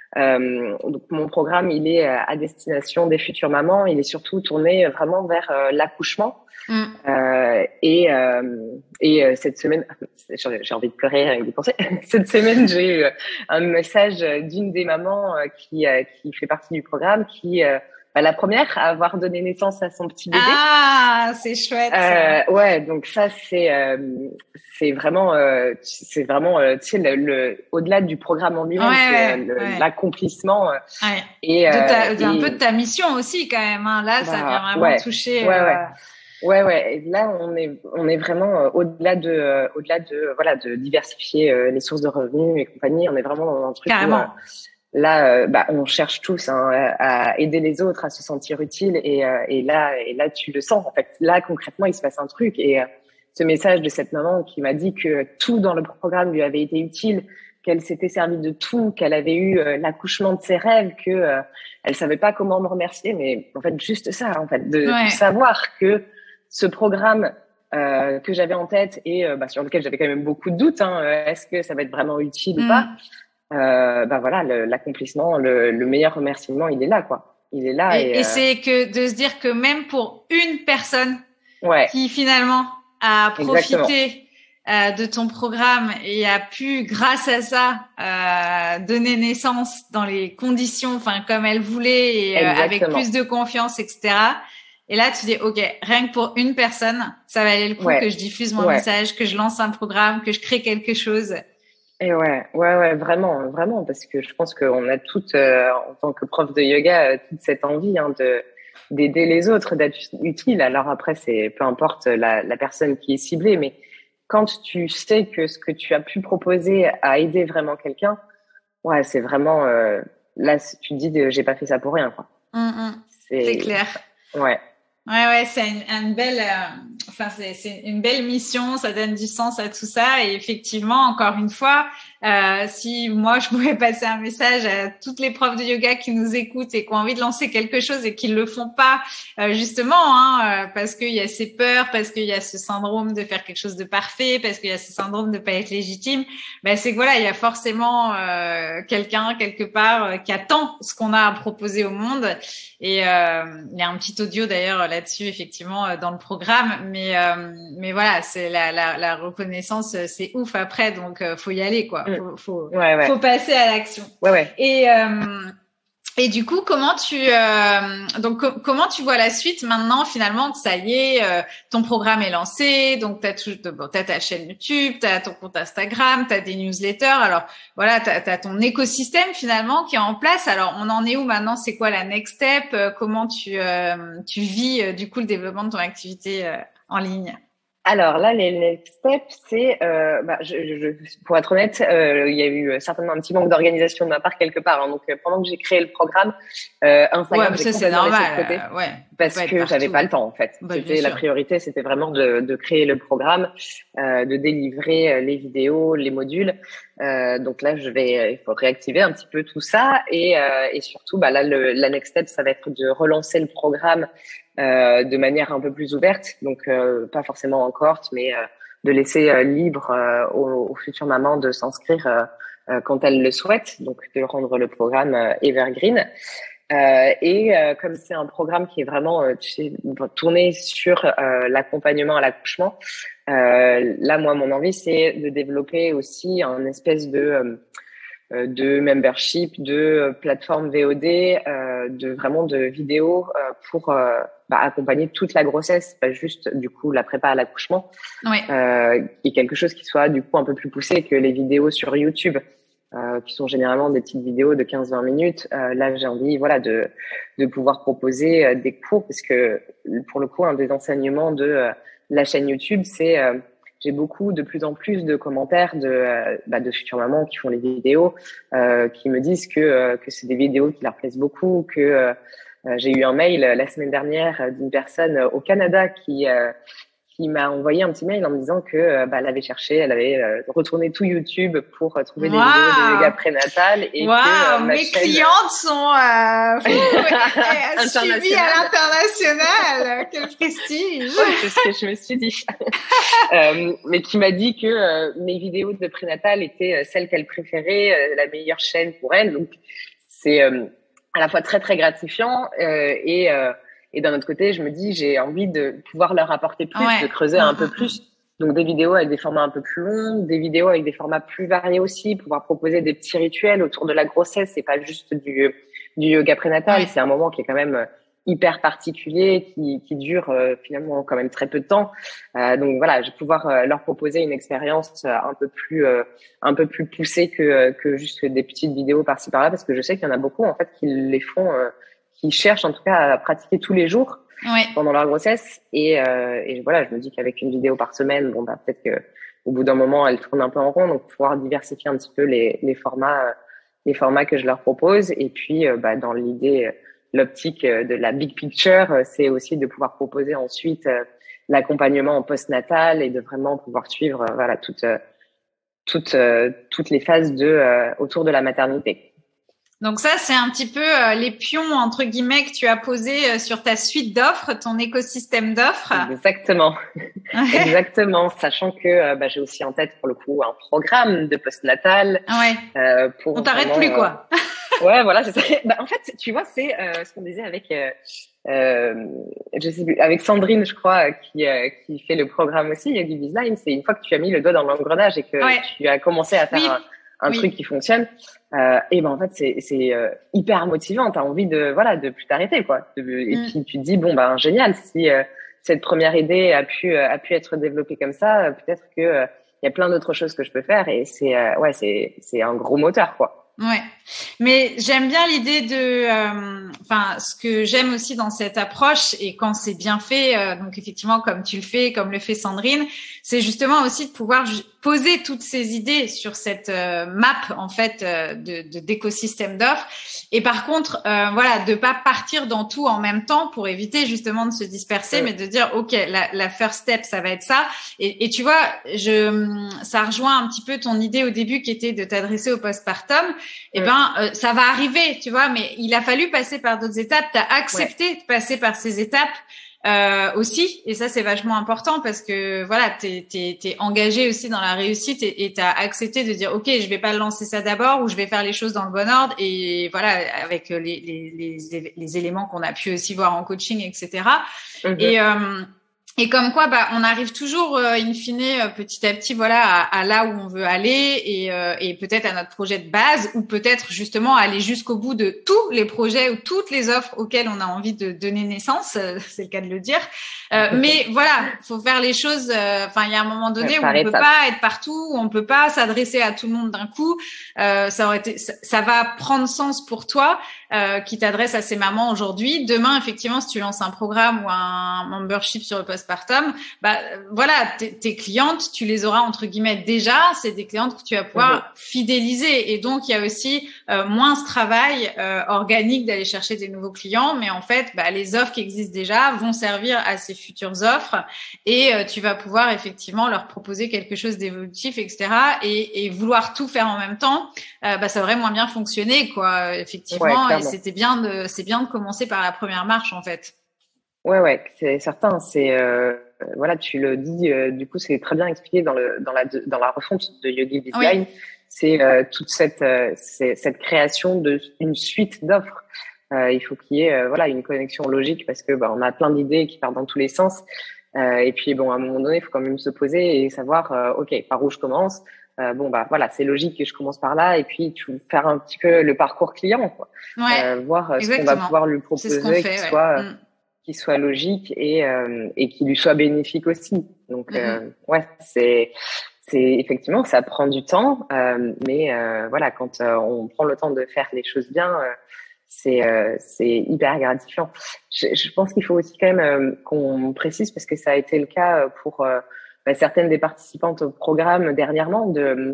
Euh, donc mon programme, il est à destination des futures mamans. Il est surtout tourné vraiment vers euh, l'accouchement. Mm. Euh, et euh, et euh, cette semaine, j'ai envie de pleurer avec des pensées. Cette semaine, j'ai eu un message d'une des mamans qui euh, qui fait partie du programme, qui euh, bah, la première à avoir donné naissance à son petit bébé. Ah, c'est chouette. Euh, ouais, donc ça c'est euh, c'est vraiment euh, c'est vraiment euh, tu sais le, le au-delà du programme en lui-même, ouais, c'est ouais, le, ouais. l'accomplissement euh, ouais. et, de ta, euh, de, un et peu de ta mission aussi quand même. Hein. Là, bah, ça vient vraiment ouais, toucher. Ouais, euh... ouais. Ouais, ouais. Et là, on est, on est vraiment euh, au-delà de, euh, au-delà de, voilà, de diversifier euh, les sources de revenus et compagnie. On est vraiment dans un truc Carrément. où, euh, là, euh, bah, on cherche tous hein, à aider les autres, à se sentir utile. Et, euh, et là, et là, tu le sens. En fait, là, concrètement, il se passe un truc. Et euh, ce message de cette maman qui m'a dit que tout dans le programme lui avait été utile, qu'elle s'était servie de tout, qu'elle avait eu euh, l'accouchement de ses rêves, que euh, elle savait pas comment me remercier. Mais en fait, juste ça, en fait, de, ouais. de savoir que ce programme euh, que j'avais en tête et euh, bah, sur lequel j'avais quand même beaucoup de doutes, hein, est-ce que ça va être vraiment utile mm. ou pas, euh, bah voilà, le, l'accomplissement, le, le meilleur remerciement, il est là, quoi. Il est là. Et, Et, et euh... c'est que de se dire que même pour une personne ouais. qui finalement a profité euh, de ton programme et a pu, grâce à ça, euh, donner naissance dans les conditions, enfin comme elle voulait et euh, avec plus de confiance, et cetera. Et là, tu dis, ok, rien que pour une personne, ça valait le coup ouais. que je diffuse mon ouais. message, que je lance un programme, que je crée quelque chose. Et ouais, ouais, ouais, vraiment, vraiment, parce que je pense qu'on a toutes, euh, en tant que prof de yoga, toute cette envie hein, de d'aider les autres, d'être utile. Alors après, c'est peu importe la, la personne qui est ciblée, mais quand tu sais que ce que tu as pu proposer a aidé vraiment quelqu'un, ouais, c'est vraiment euh, là, tu te dis, j'ai pas fait ça pour rien, quoi. Mmh, mmh. C'est, c'est clair. Ouais. Ouais, ouais, c'est une, une belle, euh, enfin, c'est, c'est une belle mission, ça donne du sens à tout ça. Et effectivement, encore une fois, euh, si moi, je pouvais passer un message à toutes les profs de yoga qui nous écoutent et qui ont envie de lancer quelque chose et qui le font pas, euh, justement, hein, euh, parce qu'il y a ces peurs, parce qu'il y a ce syndrome de faire quelque chose de parfait, parce qu'il y a ce syndrome de pas être légitime, ben, c'est que voilà, il y a forcément euh, quelqu'un, quelque part, euh, qui attend ce qu'on a à proposer au monde. Et euh, il y a un petit audio d'ailleurs là-dessus effectivement dans le programme, mais euh, mais voilà, c'est la, la, la reconnaissance, c'est ouf après, donc euh, faut y aller quoi, faut faut, ouais, ouais. faut passer à l'action. Ouais, ouais. Et euh, et du coup, comment tu euh, donc co- comment tu vois la suite maintenant finalement que ça y est, euh, ton programme est lancé, donc t'as tout, bon, t'as ta chaîne YouTube, t'as ton compte Instagram, t'as des newsletters, alors voilà, t'as, t'as ton écosystème finalement qui est en place. Alors on en est où maintenant? C'est quoi la next step? euh, Comment tu euh, tu vis euh, du coup le développement de ton activité euh, en ligne? Alors là, les next steps, c'est, euh, bah, je, je, pour être honnête, euh, il y a eu certainement un petit manque d'organisation de ma part quelque part. Hein. Donc euh, pendant que j'ai créé le programme, euh, Instagram, ouais, j'ai ça, complètement laissé de côté, euh, ouais, parce que j'avais pas le temps en fait. Bah, c'était la priorité, c'était vraiment de, de créer le programme, euh, de délivrer les vidéos, les modules. Euh, donc là, je vais, il faut réactiver un petit peu tout ça et, euh, et surtout, bah là, le, la next step, ça va être de relancer le programme. Euh, de manière un peu plus ouverte, donc euh, pas forcément en cohorte, mais euh, de laisser euh, libre euh, aux, aux futures mamans de s'inscrire euh, euh, quand elles le souhaitent, donc de rendre le programme euh, evergreen. Euh, et euh, comme c'est un programme qui est vraiment euh, tu sais, tourné sur euh, l'accompagnement à l'accouchement, euh, là, moi, mon envie, c'est de développer aussi un espèce de euh, de membership, de plateforme V O D, euh, de vraiment de vidéos euh, pour euh, bah, accompagner toute la grossesse, pas juste du coup la prépa à l'accouchement, oui. euh, et quelque chose qui soit du coup un peu plus poussé que les vidéos sur YouTube, euh, qui sont généralement des petites vidéos de quinze vingt minutes. Euh, là, j'ai envie, voilà, de de pouvoir proposer euh, des cours, parce que pour le coup, un des enseignements de euh, la chaîne YouTube, c'est euh, j'ai beaucoup, de plus en plus de commentaires de, euh, bah, de futures mamans qui font les vidéos, euh, qui me disent que, euh, que c'est des vidéos qui leur plaisent beaucoup, que euh, j'ai eu un mail la semaine dernière d'une personne au Canada qui, euh, qui m'a envoyé un petit mail en me disant que euh, bah, elle avait cherché, elle avait euh, retourné tout YouTube pour euh, trouver wow. des vidéos de yoga prénatal. Et wow. que, euh, ma mes chaîne... clientes sont euh, suivies à l'international. Quel prestige. Ouais, c'est ce que je me suis dit. euh, mais qui m'a dit que euh, mes vidéos de prénatal étaient celles qu'elle préférait, euh, la meilleure chaîne pour elle. Donc c'est euh, à la fois très très gratifiant euh, et euh, et d'un autre côté, je me dis, j'ai envie de pouvoir leur apporter plus, ouais. de creuser mmh, un peu mmh. plus. Donc, des vidéos avec des formats un peu plus longs, des vidéos avec des formats plus variés aussi, pouvoir proposer des petits rituels autour de la grossesse. C'est pas juste du, du yoga prénatal. Ouais. C'est un moment qui est quand même hyper particulier qui, qui dure euh, finalement quand même très peu de temps. Euh, donc voilà, je vais pouvoir euh, leur proposer une expérience euh, un peu plus euh, un peu plus poussée que que juste des petites vidéos par-ci par-là, parce que je sais qu'il y en a beaucoup en fait qui les font, euh, qui cherchent en tout cas à pratiquer tous les jours ouais. pendant leur grossesse. Et, euh, et voilà, je me dis qu'avec une vidéo par semaine, bon bah peut-être que au bout d'un moment, elles tournent un peu en rond, donc pouvoir diversifier un petit peu les les formats euh, les formats que je leur propose. Et puis euh, bah dans l'idée euh, l'optique de la big picture, c'est aussi de pouvoir proposer ensuite l'accompagnement en postnatal et de vraiment pouvoir suivre voilà toutes toutes toutes les phases de autour de la maternité. Donc ça, c'est un petit peu euh, les pions entre guillemets que tu as posés euh, sur ta suite d'offres, ton écosystème d'offres. Exactement, exactement. Sachant que euh, bah, j'ai aussi en tête pour le coup un programme de postnatal. Ouais. Euh, pour On t'arrête vraiment, plus quoi. Euh... ouais, voilà, c'est ça. Bah, en fait, tu vois, c'est euh, ce qu'on disait avec, euh, euh, je sais plus, avec Sandrine, je crois, qui euh, qui fait le programme aussi, Yogi Design. C'est une fois que tu as mis le doigt dans l'engrenage et que ouais. tu as commencé à faire oui. un un oui. truc qui fonctionne, euh, et ben en fait c'est c'est euh, hyper motivant. T'as envie de voilà de plus t'arrêter quoi. De, et mm. puis tu te dis bon ben génial, si euh, cette première idée a pu euh, a pu être développée comme ça, euh, peut-être que il euh, y a plein d'autres choses que je peux faire. Et c'est euh, ouais c'est c'est un gros moteur quoi. Ouais, mais j'aime bien l'idée de, enfin, euh, ce que j'aime aussi dans cette approche et quand c'est bien fait, euh, donc effectivement comme tu le fais, comme le fait Sandrine, c'est justement aussi de pouvoir poser toutes ces idées sur cette euh, map en fait euh, de, de d'écosystème d'offres. Et par contre, euh, voilà, de pas partir dans tout en même temps pour éviter justement de se disperser, ouais. mais de dire ok, la, la first step ça va être ça. Et, et tu vois, je, ça rejoint un petit peu ton idée au début qui était de t'adresser au postpartum. Eh ben, euh, ça va arriver, tu vois, mais il a fallu passer par d'autres étapes. T'as accepté ouais. de passer par ces étapes. Euh, aussi, et ça c'est vachement important parce que voilà, t'es t'es t'es engagé aussi dans la réussite et, et t'as accepté de dire ok, je vais pas lancer ça d'abord ou je vais faire les choses dans le bon ordre et voilà avec les les les, les éléments qu'on a pu aussi voir en coaching, et cetera. Mm-hmm. Et euh, Et comme quoi, bah, on arrive toujours, euh, in fine, euh, petit à petit, voilà, à, à là où on veut aller et, euh, et peut-être à notre projet de base ou peut-être justement aller jusqu'au bout de tous les projets ou toutes les offres auxquelles on a envie de donner naissance, euh, c'est le cas de le dire. Euh, mais voilà, faut faire les choses. Enfin, euh, il y a un moment donné où on ne peut pas être partout, où on peut pas s'adresser à tout le monde d'un coup. Euh, ça aurait été, ça, ça va prendre sens pour toi. Euh, qui t'adresse à ces mamans aujourd'hui. Demain, effectivement, si tu lances un programme ou un membership sur le postpartum, bah voilà, tes, tes clientes, tu les auras entre guillemets déjà. C'est des clientes que tu vas pouvoir mmh. fidéliser. Et donc, il y a aussi euh, moins ce travail euh, organique d'aller chercher des nouveaux clients. Mais en fait, bah, les offres qui existent déjà vont servir à ces futures offres et euh, tu vas pouvoir effectivement leur proposer quelque chose d'évolutif, et cetera. Et, et vouloir tout faire en même temps, euh, bah ça aurait moins bien fonctionné, quoi. Effectivement. Ouais, c'était bien de, c'est bien de commencer par la première marche, en fait. Ouais, ouais, c'est certain. C'est, euh, voilà, tu le dis, euh, du coup, c'est très bien expliqué dans le, dans la, dans la refonte de Yogi Design. Oui. C'est, euh, toute cette, euh, c'est, cette création de, une suite d'offres. Euh, il faut qu'il y ait, euh, voilà, une connexion logique parce que, bah, on a plein d'idées qui partent dans tous les sens. Euh, et puis, bon, à un moment donné, il faut quand même se poser et savoir, euh, OK, par où je commence? Euh, bon bah voilà, c'est logique que je commence par là et puis tu faire un petit peu le parcours client quoi. Ouais, euh, voir exactement. ce qu'on va pouvoir lui proposer ce fait, qui ouais. soit mm. qui soit logique et euh, et qui lui soit bénéfique aussi. Donc mm-hmm. euh, ouais, c'est c'est effectivement ça prend du temps euh, mais euh, voilà, quand euh, on prend le temps de faire les choses bien euh, c'est euh, c'est hyper gratifiant. Je, je pense qu'il faut aussi quand même euh, qu'on précise parce que ça a été le cas pour euh, bah, certaines des participantes au programme dernièrement de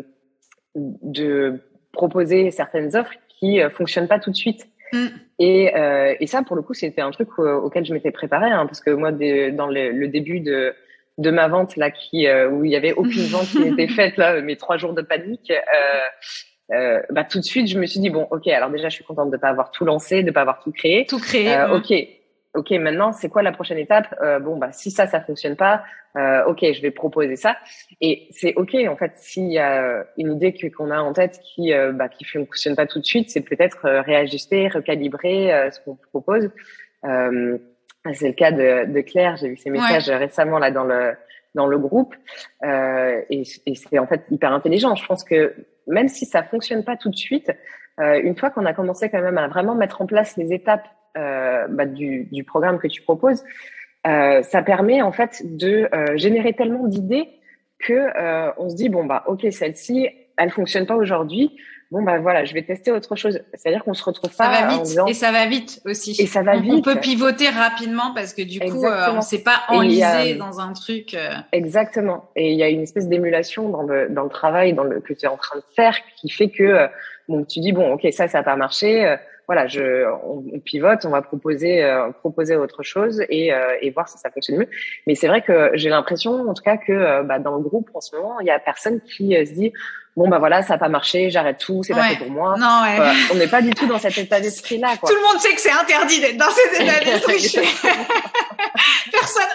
de proposer certaines offres qui euh, fonctionnent pas tout de suite. Mm. Et euh, et ça pour le coup c'était un truc euh, auquel je m'étais préparée hein, parce que moi des, dans le, le début de de ma vente là qui euh, où il y avait aucune vente qui était faite là mes trois jours de panique euh, euh, bah tout de suite je me suis dit bon ok alors déjà je suis contente de pas avoir tout lancé de pas avoir tout créé tout créé euh, mm. ok ok maintenant c'est quoi la prochaine étape euh, bon bah si ça ça fonctionne pas euh, ok je vais proposer ça et c'est ok en fait s'il y a une idée que qu'on a en tête qui euh, bah qui fonctionne pas tout de suite c'est peut-être euh, réajuster recalibrer euh, ce qu'on propose euh, c'est le cas de, de Claire j'ai vu ses messages ouais. récemment là dans le dans le groupe euh, et, et c'est en fait hyper intelligent je pense que même si ça fonctionne pas tout de suite euh, une fois qu'on a commencé quand même à vraiment mettre en place les étapes euh, bah, du, du programme que tu proposes, euh, ça permet en fait de euh, générer tellement d'idées que euh, on se dit bon bah ok, celle-ci elle fonctionne pas aujourd'hui, bon bah voilà, je vais tester autre chose. C'est-à-dire qu'on se retrouve ça pas va en vite disant et ça va vite aussi. Et ça va on, vite. On peut pivoter rapidement parce que du coup euh, on s'est pas enlisé a, dans un truc. Euh... Exactement. Et il y a une espèce d'émulation dans le dans le travail, dans le que tu es en train de faire, qui fait que euh, bon tu dis bon ok, ça ça a pas marché. Euh, voilà, je on, on pivote, on va proposer euh, proposer autre chose et euh, et voir si ça fonctionne mieux. Mais c'est vrai que j'ai l'impression en tout cas que euh, bah, dans le groupe en ce moment, il y a personne qui euh, se dit bon bah voilà, ça a pas marché, j'arrête tout, c'est ouais. pas fait pour moi. Non, ouais. Voilà, on n'est pas du tout dans cet état d'esprit-là, quoi. Tout le monde sait que c'est interdit d'être dans cet état d'esprit. Personne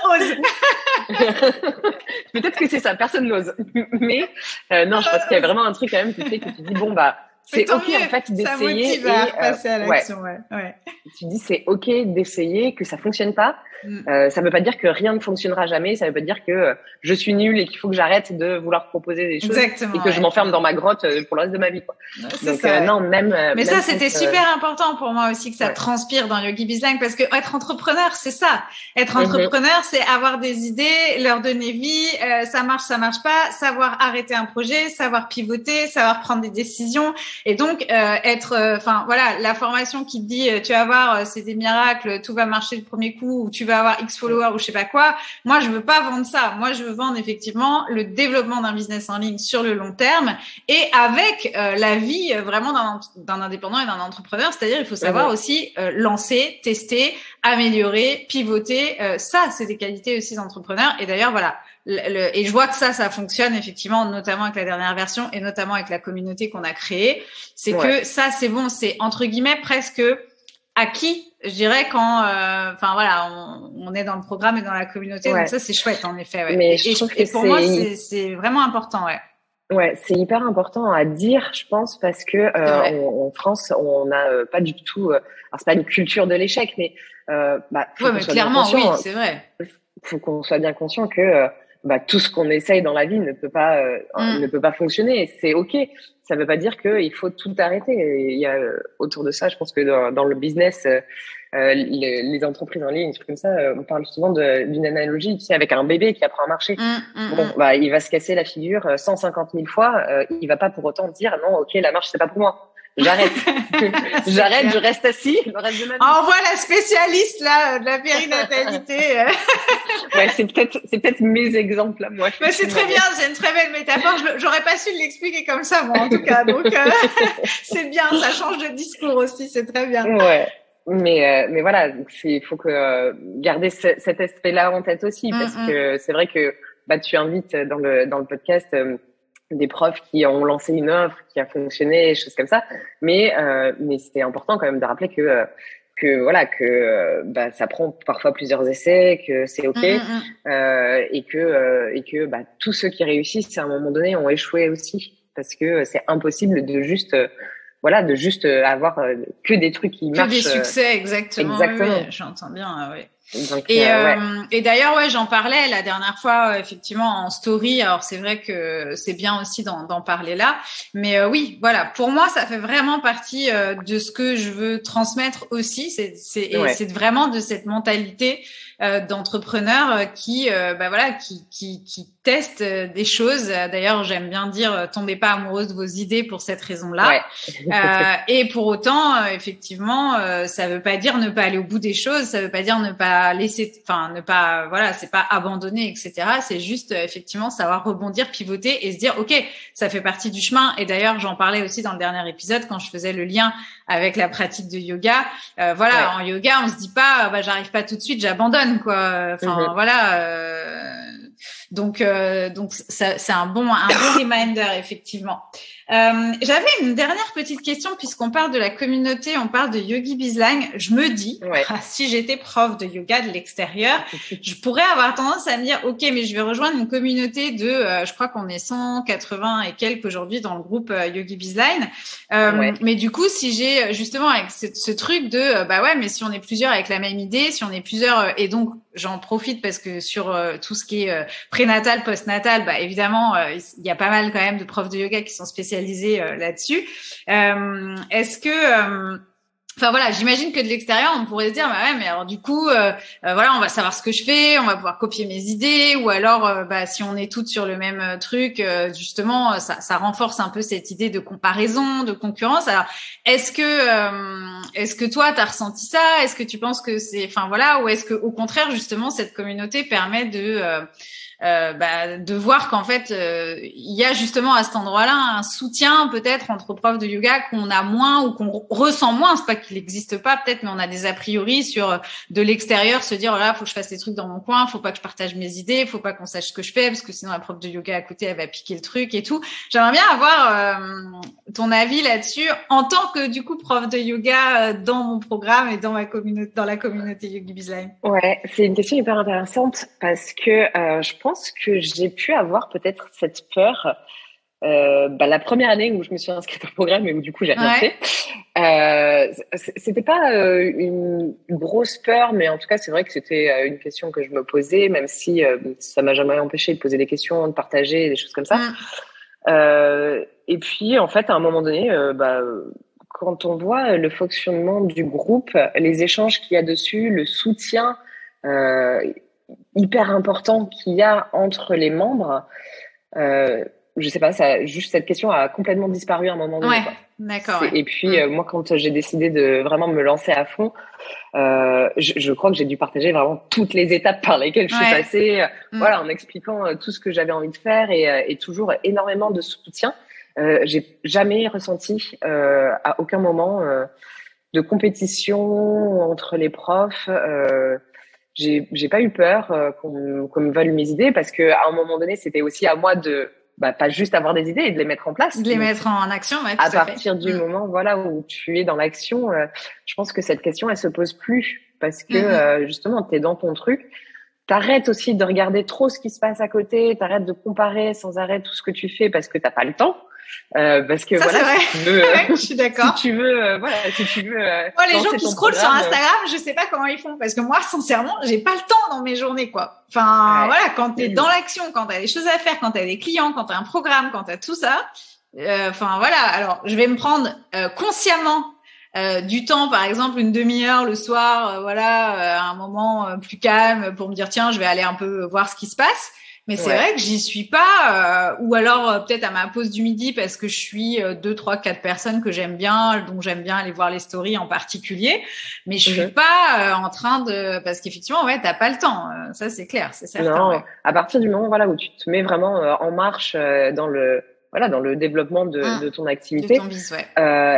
ose. Peut-être que c'est ça, personne n'ose. Mais euh, non, je pense qu'il y a vraiment un truc quand même qui fait que tu dis bon bah c'est ok mieux. en fait d'essayer. Ça motive à passer à l'action, ouais. ouais. Tu dis c'est ok d'essayer, que ça fonctionne pas. Mm. Euh, ça veut pas dire que rien ne fonctionnera jamais. Ça veut pas dire que euh, je suis nulle et qu'il faut que j'arrête de vouloir proposer des choses Exactement, et que ouais. je m'enferme dans ma grotte euh, pour le reste de ma vie, quoi. Ouais, Donc ça, euh, ouais. non, même. Euh, Mais même ça, c'était quand, super euh... important pour moi aussi que ça ouais. transpire dans YogiBizLang parce que être entrepreneur, c'est ça. Être entrepreneur, mm-hmm. c'est avoir des idées, leur donner vie, euh, ça marche, ça marche pas, savoir arrêter un projet, savoir pivoter, savoir prendre des décisions et donc euh, être, enfin euh, voilà, la formation qui te dit euh, tu vas voir, euh, c'est des miracles, tout va marcher le premier coup ou tu vas avoir X followers ou je sais pas quoi. Moi, je veux pas vendre ça. Moi, je veux vendre effectivement le développement d'un business en ligne sur le long terme et avec euh, la vie euh, vraiment d'un, d'un indépendant et d'un entrepreneur. C'est-à-dire, il faut savoir mmh. aussi euh, lancer, tester, améliorer, pivoter. Euh, ça, c'est des qualités aussi d'entrepreneur. Et d'ailleurs, voilà. Le, le, et je vois que ça, ça fonctionne effectivement, notamment avec la dernière version et notamment avec la communauté qu'on a créée. C'est ouais. que ça, c'est bon, c'est entre guillemets presque acquis, je dirais, quand, enfin euh, voilà, on, on est dans le programme et dans la communauté. Ouais. Donc ça, c'est chouette en effet. Ouais. Mais et, je et, trouve et que pour c'est... moi, c'est, c'est vraiment important, ouais. Ouais, c'est hyper important à dire, je pense, parce que euh, ouais. on, en France, on n'a euh, pas du tout. Euh, alors c'est pas une culture de l'échec, mais euh, bah, faut ouais, qu'on mais soit clairement, bien conscient, oui, c'est vrai. Faut qu'on soit bien conscient que euh, bah, tout ce qu'on essaye dans la vie ne peut pas euh, mm. ne peut pas fonctionner. C'est ok. Ça veut pas dire qu'il faut tout arrêter. Et il y a euh, autour de ça, je pense que dans, dans le business, euh, euh, les, les entreprises en ligne, des trucs comme ça, euh, on parle souvent de, d'une analogie, tu sais, avec un bébé qui apprend à marcher. Mm, mm, bon, bah, il va se casser la figure cent cinquante mille fois. Euh, il va pas pour autant dire non, ok, la marche c'est pas pour moi. J'arrête. J'arrête, clair. Je reste assis le reste de ma vie. Envoie la spécialiste, là, de la périnatalité. Ouais, c'est peut-être, c'est peut-être mes exemples, là, moi. Mais c'est très bien, c'est une très belle métaphore. Je, j'aurais pas su l'expliquer comme ça, moi, en tout cas. Donc, euh, c'est bien, ça change de discours aussi, c'est très bien. Ouais. Mais, euh, mais voilà, il faut que, euh, garder ce, cet aspect-là en tête aussi, parce mm-hmm. que c'est vrai que, bah, tu invites dans le, dans le podcast, euh, des profs qui ont lancé une offre qui a fonctionné, choses comme ça. Mais euh, mais c'est important quand même de rappeler que que voilà que bah ça prend parfois plusieurs essais, que c'est ok mmh, mmh. Euh, et que euh, et que bah tous ceux qui réussissent à un moment donné ont échoué aussi parce que c'est impossible de juste euh, voilà de juste avoir euh, que des trucs qui que marchent. Que des succès exactement. Exactement. Oui, j'entends bien. Oui. Donc, et, euh, ouais. euh, et d'ailleurs, ouais, j'en parlais la dernière fois, effectivement, en story. Alors, c'est vrai que c'est bien aussi d'en, d'en parler là. Mais euh, oui, voilà, pour moi, ça fait vraiment partie euh, de ce que je veux transmettre aussi. C'est, c'est, et ouais. c'est vraiment de cette mentalité euh, d'entrepreneur qui, euh, bah voilà, qui, qui, qui teste des choses. D'ailleurs, j'aime bien dire, tombez pas amoureuse de vos idées pour cette raison-là. Ouais. euh, et pour autant, euh, effectivement, euh, ça veut pas dire ne pas aller au bout des choses. Ça veut pas dire ne pas laisser, enfin ne pas, voilà, c'est pas abandonner, et cetera. C'est juste euh, effectivement savoir rebondir, pivoter et se dire, ok, ça fait partie du chemin. Et d'ailleurs, j'en parlais aussi dans le dernier épisode quand je faisais le lien avec la pratique de yoga. Euh, voilà, ouais. En yoga, on se dit pas, bah j'arrive pas tout de suite, j'abandonne quoi. Enfin mm-hmm. voilà. Euh, donc euh, donc ça, c'est un bon un bon reminder effectivement. Euh, j'avais une dernière petite question puisqu'on parle de la communauté, on parle de YogiBizLang. Je me dis, ouais. ah, si j'étais prof de yoga de l'extérieur, je pourrais avoir tendance à me dire, ok, mais je vais rejoindre une communauté de, euh, je crois qu'on est cent quatre-vingts et quelques aujourd'hui dans le groupe euh, YogiBizLang. Euh, ouais. Mais du coup, si j'ai justement avec ce, ce truc de, euh, bah ouais, mais si on est plusieurs avec la même idée, si on est plusieurs, euh, et donc j'en profite parce que sur euh, tout ce qui est euh, prénatal, postnatal, bah évidemment, il euh, y a pas mal quand même de profs de yoga qui sont spécialisés euh, là-dessus. Euh, est-ce que euh, Enfin voilà, j'imagine que de l'extérieur, on pourrait se dire, bah ouais, mais alors du coup, euh, euh, voilà, on va savoir ce que je fais, on va pouvoir copier mes idées, ou alors, euh, bah si on est toutes sur le même euh, truc, euh, justement, ça, ça renforce un peu cette idée de comparaison, de concurrence. Alors, est-ce que, euh, est-ce que toi, t'as ressenti ça? Est-ce que tu penses que c'est, enfin voilà, ou est-ce que au contraire, justement, cette communauté permet de euh, Euh, bah, de voir qu'en fait euh, il y a justement à cet endroit-là un soutien peut-être entre profs de yoga qu'on a moins ou qu'on ressent moins. C'est pas qu'il n'existe pas peut-être, mais on a des a priori sur de l'extérieur, se dire voilà, faut que je fasse des trucs dans mon coin, faut pas que je partage mes idées, faut pas qu'on sache ce que je fais parce que sinon la prof de yoga à côté elle va piquer le truc et tout. J'aimerais bien avoir euh, ton avis là-dessus en tant que du coup prof de yoga euh, dans mon programme et dans ma communauté, dans la communauté Yogi Bizline. Ouais, c'est une question hyper intéressante parce que euh, je pense que j'ai pu avoir peut-être cette peur euh, bah, la première année où je me suis inscrite au programme et où du coup j'ai rien Ouais. fait. Euh, c'était pas euh, une grosse peur, mais en tout cas c'est vrai que c'était euh, une question que je me posais, même si euh, ça m'a jamais empêché de poser des questions, de partager des choses comme ça. Mm. Euh, et puis en fait à un moment donné, euh, bah quand on voit le fonctionnement du groupe, les échanges qu'il y a dessus, le soutien euh, hyper important qu'il y a entre les membres, euh, je sais pas, ça, juste cette question a complètement disparu à un moment donné. Ouais, quoi. d'accord. Ouais. Et puis euh, moi, quand j'ai décidé de vraiment me lancer à fond, euh, je, je crois que j'ai dû partager vraiment toutes les étapes par lesquelles je suis Ouais. passée, euh, Mm. voilà, en expliquant euh, tout ce que j'avais envie de faire et, euh, et toujours énormément de soutien. Euh, j'ai jamais ressenti euh, à aucun moment euh, de compétition entre les profs. Euh, j'ai j'ai pas eu peur euh, qu'on qu'on me vole mes idées parce que à un moment donné c'était aussi à moi de bah pas juste avoir des idées et de les mettre en place. De les Donc, mettre en action, ouais, à tout à partir fait. du Mm. moment voilà où tu es dans l'action, euh, je pense que cette question elle se pose plus parce que Mm-hmm. euh, justement t'es dans ton truc. T'arrêtes aussi de regarder trop ce qui se passe à côté, t'arrêtes de comparer sans arrêt tout ce que tu fais parce que t'as pas le temps. Euh, parce que Ça, voilà, c'est vrai. si tu veux, euh, Ouais, je suis d'accord. si tu veux, euh, voilà, si tu veux. Euh, Oh, les gens lancer qui ton scrollent sur programme, Instagram, je sais pas comment ils font parce que moi, sincèrement, j'ai pas le temps dans mes journées, quoi. Enfin, Ouais. voilà, quand t'es Mhm. dans l'action, quand t'as des choses à faire, quand t'as des clients, quand t'as un programme, quand t'as tout ça, euh, enfin voilà. Alors, je vais me prendre euh, consciemment euh, du temps, par exemple, une demi-heure le soir, euh, voilà, euh, à un moment euh, plus calme pour me dire tiens, je vais aller un peu voir ce qui se passe. Mais c'est Ouais. vrai que j'y suis pas, euh, ou alors euh, peut-être à ma pause du midi parce que je suis euh, deux, trois, quatre personnes que j'aime bien, donc j'aime bien aller voir les stories en particulier. Mais je suis Mhm. pas euh, en train de, parce qu'effectivement, ouais, t'as pas le temps. Euh, ça c'est clair, c'est certain. Non, Ouais. à partir du moment voilà où tu te mets vraiment euh, en marche euh, dans le voilà dans le développement de, Mmh. de ton De activité, ton bis, ouais. euh,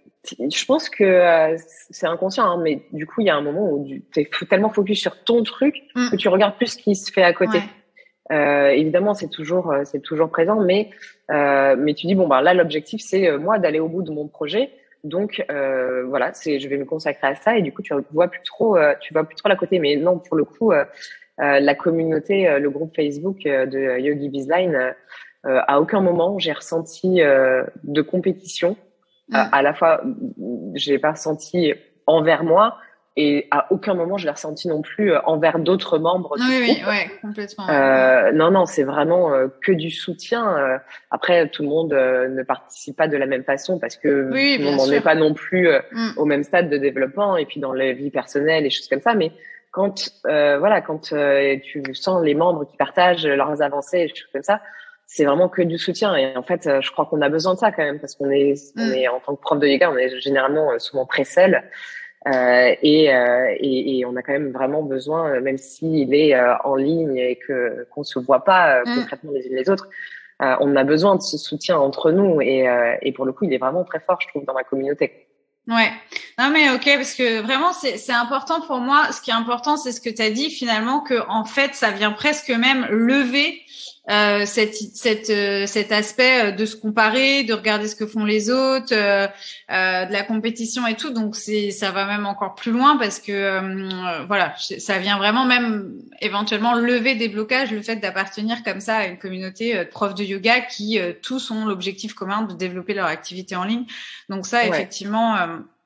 je pense que euh, c'est inconscient, hein, mais du coup il y a un moment où tu es tellement focus sur ton truc Mmh. que tu regardes plus ce qui se fait à côté. Ouais. Euh, évidemment, c'est toujours, euh, c'est toujours présent, mais euh, mais tu dis bon bah là l'objectif c'est euh, moi d'aller au bout de mon projet, donc euh, voilà c'est je vais me consacrer à ça et du coup tu vois plus trop, euh, tu vois plus trop à côté. Mais non pour le coup euh, euh, la communauté, euh, le groupe Facebook euh, de Yogi Bizline, euh, euh, à aucun moment j'ai ressenti euh, de compétition. Mmh. Euh, à la fois j'ai pas ressenti envers moi. Et à aucun moment je l'ai ressenti non plus envers d'autres membres du Oui, groupe. oui, ouais, complètement. Euh, non, non, c'est vraiment euh, que du soutien. Euh, après, tout le monde euh, ne participe pas de la même façon parce que Oui, tout le bien monde n'en est sûr. pas non plus euh, Mm. au même stade de développement et puis dans la vie personnelle et choses comme ça. Mais quand, euh, voilà, quand euh, tu sens les membres qui partagent leurs avancées et choses comme ça, c'est vraiment que du soutien. Et en fait, je crois qu'on a besoin de ça quand même parce qu'on est, Mm. on est en tant que prof de yoga, on est généralement souvent pré-sel. Euh, et, euh, et, et on a quand même vraiment besoin, même s'il est euh, en ligne et que qu'on se voit pas euh, Mm. concrètement les unes les autres, euh, on a besoin de ce soutien entre nous et, euh, et pour le coup, il est vraiment très fort, je trouve, dans ma communauté. Ouais. Non mais ok, parce que vraiment c'est c'est important pour moi. Ce qui est important, c'est ce que tu as dit finalement, que en fait ça vient presque même lever euh, cette cette euh, cet aspect de se comparer, de regarder ce que font les autres, euh, euh, de la compétition et tout. Donc c'est ça va même encore plus loin parce que euh, voilà, ça vient vraiment même éventuellement lever des blocages, le fait d'appartenir comme ça à une communauté de profs de yoga qui euh, tous ont l'objectif commun de développer leur activité en ligne. Donc ça, Ouais. effectivement, euh,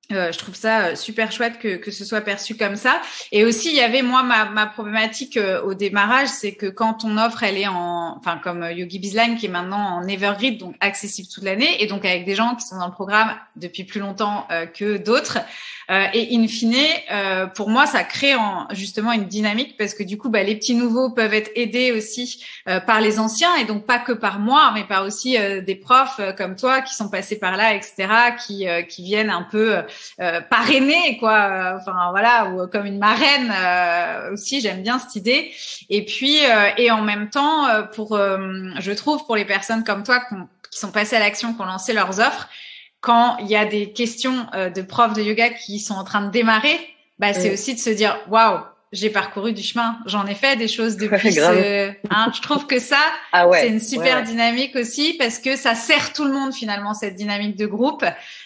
Euh, je trouve ça euh, super chouette que que ce soit perçu comme ça. Et aussi, il y avait moi ma ma problématique euh, au démarrage, c'est que quand ton offre elle est en, enfin comme euh, Yogi Bizline qui est maintenant en Evergreen, donc accessible toute l'année, et donc avec des gens qui sont dans le programme depuis plus longtemps euh, que d'autres. Euh, et in fine, euh, pour moi, ça crée en, justement une dynamique parce que du coup, bah, les petits nouveaux peuvent être aidés aussi euh, par les anciens et donc pas que par moi, mais par aussi euh, des profs euh, comme toi qui sont passés par là, et cetera, qui euh, qui viennent un peu euh, parrainer quoi. Enfin voilà, ou comme une marraine euh, aussi. J'aime bien cette idée. Et puis euh, et en même temps, euh, pour euh, je trouve pour les personnes comme toi qui, ont, qui sont passées à l'action, qui ont lancé leurs offres. Quand il y a des questions euh, de profs de yoga qui sont en train de démarrer, bah c'est oui. aussi de se dire waouh, j'ai parcouru du chemin, j'en ai fait des choses depuis ce hein, je trouve que ça ah ouais, c'est une super ouais, ouais. dynamique aussi parce que ça sert tout le monde finalement cette dynamique de groupe.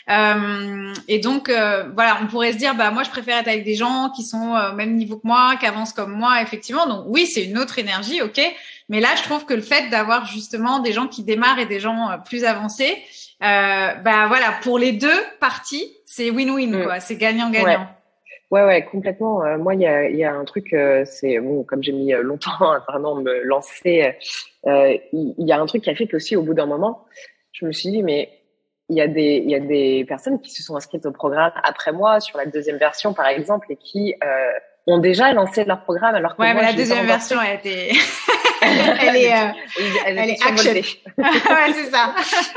Euh, et donc euh, voilà, on pourrait se dire bah moi je préfère être avec des gens qui sont euh, au même niveau que moi, qui avancent comme moi effectivement. Donc oui, c'est une autre énergie, OK, mais là je trouve que le fait d'avoir justement des gens qui démarrent et des gens euh, plus avancés, euh, bah voilà, pour les deux parties, c'est win-win mmh. quoi, c'est gagnant-gagnant. Ouais. Ouais, ouais, complètement. Euh, moi, il y a, il y a un truc, euh, c'est bon, comme j'ai mis longtemps à vraiment me lancer, euh, il y, y a un truc qui a fait qu'aussi, au bout d'un moment, je me suis dit, mais il y a des, il y a des personnes qui se sont inscrites au programme après moi, sur la deuxième version, par exemple, et qui euh, ont déjà lancé leur programme, alors que ouais, moi, mais la deuxième version, elle était, elle est, euh... elle, elle est action. Ouais, c'est ça.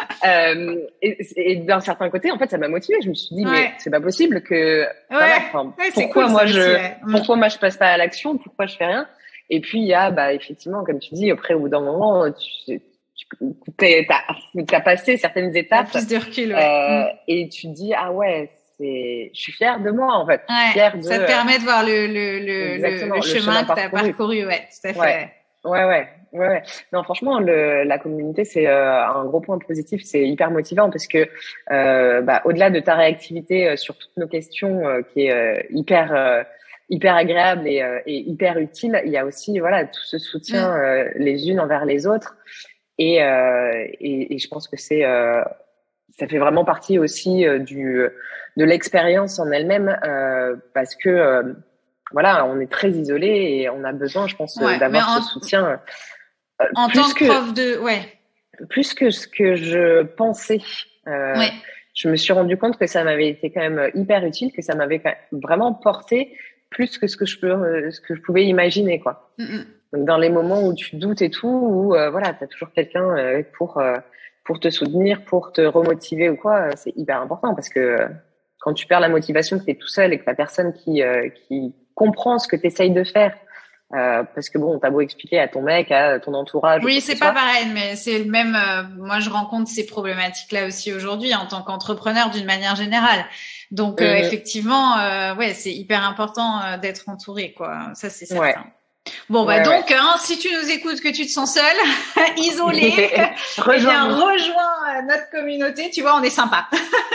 euh, et, et d'un certain côté, en fait, ça m'a motivée. Je me suis dit, ouais. mais c'est pas possible que, ouais. voilà, enfin, ouais, pourquoi cool, moi ça je, aussi, ouais. pourquoi moi je passe pas à l'action, pourquoi je fais rien. Et puis il y a, bah, effectivement, comme tu dis, après, au bout d'un moment, tu, tu t'as, t'as passé certaines étapes. T'as plus de recul, ouais. Euh, mm. Et tu te dis, ah ouais. C'est, je suis fière de moi en fait. Ouais, fière de, ça te permet de voir le le le, le, le chemin, chemin que tu as parcouru, ouais, tout à fait. Ouais, ouais, ouais, ouais. ouais. Non, franchement, le, la communauté c'est euh, un gros point positif, c'est hyper motivant parce que euh, bah, au-delà de ta réactivité euh, sur toutes nos questions, euh, qui est euh, hyper euh, hyper agréable et, euh, et hyper utile, il y a aussi voilà tout ce soutien mmh. euh, les unes envers les autres et euh, et, et je pense que c'est euh, ça fait vraiment partie aussi euh, du de l'expérience en elle-même euh, parce que euh, voilà, on est très isolé et on a besoin, je pense, ouais, d'avoir en, ce soutien. Euh, en plus tant que prof de, ouais, plus que ce que je pensais. Euh, ouais. Je me suis rendu compte que ça m'avait été quand même hyper utile, que ça m'avait quand même vraiment porté plus que ce que je peux, ce que je pouvais imaginer, quoi. Mm-hmm. Donc dans les moments où tu doutes et tout, où euh, voilà, t'as toujours quelqu'un euh, pour euh, pour te soutenir, pour te remotiver ou quoi, c'est hyper important parce que quand tu perds la motivation, que tu es tout seul et que la personne qui euh, qui comprend ce que tu essayes de faire, euh, parce que bon, t'as beau expliquer à ton mec, à ton entourage. Oui, c'est pas pareil, mais c'est le même. Euh, moi, je rencontre ces problématiques-là aussi aujourd'hui en tant qu'entrepreneur d'une manière générale. Donc, euh, mmh. effectivement, euh, ouais, c'est hyper important euh, d'être entouré, quoi. Ça, c'est certain. Ouais. Bon, bah ouais, donc, ouais. hein, si tu nous écoutes, que tu te sens seul, isolé, eh bien, rejoins notre communauté. Tu vois, on est sympa.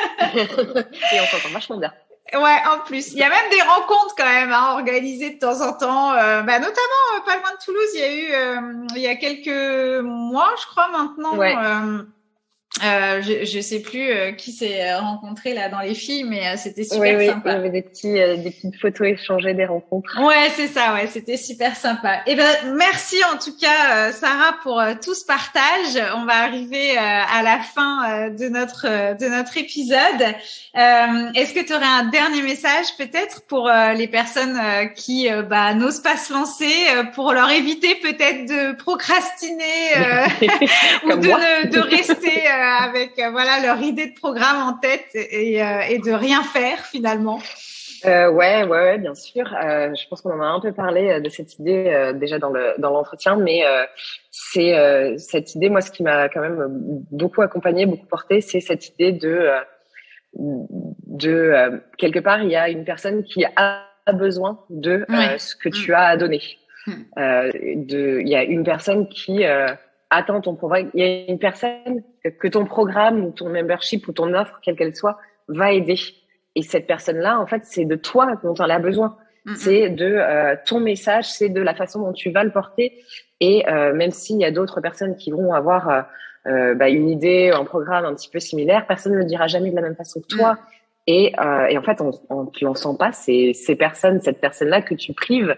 Et on s'entend vachement bien. Ouais, en plus. Il y a même des rencontres quand même à organiser de temps en temps. Euh, bah, notamment, euh, pas loin de Toulouse, il y a eu, euh, il y a quelques mois, je crois maintenant, ouais. euh, Euh, je, je sais plus euh, qui s'est rencontré là dans les filles, mais euh, c'était super oui, sympa. Oui, il y avait des petits, euh, des petites photos échangées, des rencontres. Ouais, c'est ça, ouais, c'était super sympa. Et ben, merci en tout cas, euh, Sarah, pour euh, tout ce partage. On va arriver euh, à la fin euh, de notre euh, de notre épisode. Euh, est-ce que tu aurais un dernier message peut-être pour euh, les personnes euh, qui euh, bah, n'osent pas se lancer, euh, pour leur éviter peut-être de procrastiner euh, ou de, ne, de rester euh, avec euh, voilà leur idée de programme en tête et, euh, et de rien faire finalement. Euh, ouais, ouais, ouais, bien sûr. Euh, je pense qu'on en a un peu parlé de cette idée euh, déjà dans le dans l'entretien, mais euh, c'est euh, cette idée, moi, ce qui m'a quand même beaucoup accompagnée, beaucoup porté, c'est cette idée de euh, de euh, quelque part, il y a une personne qui a besoin de euh, ouais. ce que tu mmh. as à donner. Mmh. Euh, de, il y a une personne qui euh, attends ton programme. Il y a une personne que ton programme ou ton membership ou ton offre, quelle qu'elle soit, va aider. Et cette personne-là, en fait, c'est de toi dont elle a besoin. Mm-hmm. C'est de euh, ton message, c'est de la façon dont tu vas le porter. Et euh, même s'il y a d'autres personnes qui vont avoir euh, bah, une idée, un programme un petit peu similaire, personne ne le dira jamais de la même façon que toi. Mm. Et, euh, et en fait, on, on, tu en sens pas ces, ces personnes, cette personne-là que tu prives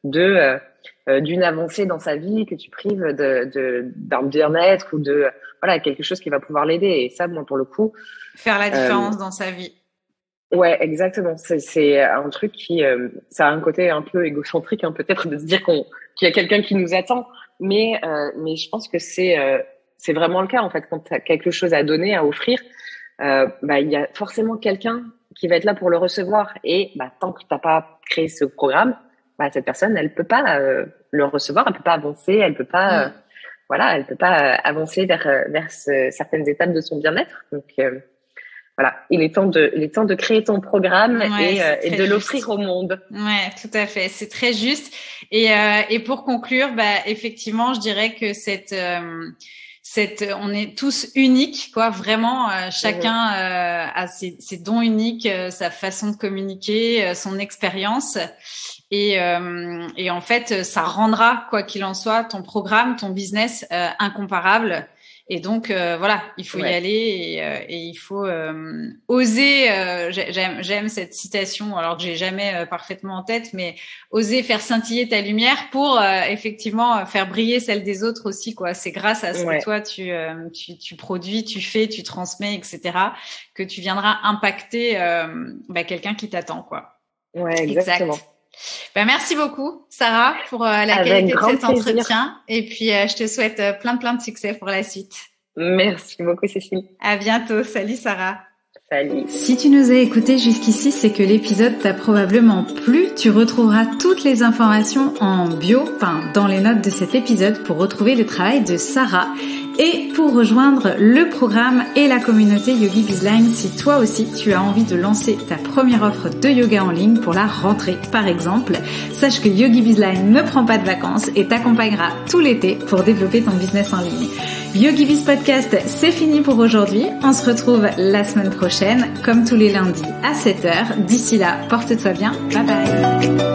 de euh, d'une avancée dans sa vie, que tu prives de, de d'un bien-être ou de voilà quelque chose qui va pouvoir l'aider. Et ça, moi, pour le coup, faire la différence euh, dans sa vie. Ouais, exactement. C'est, c'est un truc qui, euh, ça a un côté un peu égocentrique, hein, peut-être de se dire qu'on qu'il y a quelqu'un qui nous attend, mais euh, mais je pense que c'est euh, c'est vraiment le cas en fait. Quand tu as quelque chose à donner, à offrir, euh, bah il y a forcément quelqu'un qui va être là pour le recevoir. Et bah tant que t'as pas créé ce programme, bah cette personne, elle peut pas euh, le recevoir, elle peut pas avancer, elle peut pas, euh, voilà, elle peut pas euh, avancer vers vers ce, certaines étapes de son bien-être. Donc euh, voilà, il est temps de, il est temps de créer ton programme ouais, et, euh, et de juste. l'offrir au monde. Ouais, tout à fait, c'est très juste. Et euh, et pour conclure, bah effectivement, je dirais que cette euh, cette on est tous uniques, quoi. Vraiment, euh, chacun euh, a ses, ses dons uniques, euh, sa façon de communiquer, euh, son expérience. Et, euh, et en fait, ça rendra, quoi qu'il en soit, ton programme, ton business euh, incomparable. Et donc euh, voilà, il faut ouais. y aller et, euh, et il faut euh, oser. Euh, j'aime, j'aime cette citation, alors que j'ai jamais euh, parfaitement en tête, mais oser faire scintiller ta lumière pour euh, effectivement faire briller celle des autres aussi, quoi. C'est grâce à ce ouais. que toi tu, euh, tu tu produis, tu fais, tu transmets, et cetera, que tu viendras impacter euh, bah, quelqu'un qui t'attend, quoi. Ouais, exactement. Exact. Ben, merci beaucoup, Sarah, pour euh, la Avec qualité de cet plaisir. entretien. Et puis, euh, je te souhaite euh, plein, plein de succès pour la suite. Merci beaucoup, Cécile. À bientôt. Salut, Sarah. Salut. Si tu nous as écoutés jusqu'ici, c'est que l'épisode t'a probablement plu. Tu retrouveras toutes les informations en bio, enfin, dans les notes de cet épisode pour retrouver le travail de Sarah. Et pour rejoindre le programme et la communauté Yogi Bizline, si toi aussi tu as envie de lancer ta première offre de yoga en ligne pour la rentrée par exemple, sache que Yogi Bizline ne prend pas de vacances et t'accompagnera tout l'été pour développer ton business en ligne. Yogi Biz Podcast, c'est fini pour aujourd'hui. On se retrouve la semaine prochaine, comme tous les lundis à sept heures. D'ici là, porte-toi bien. Bye bye.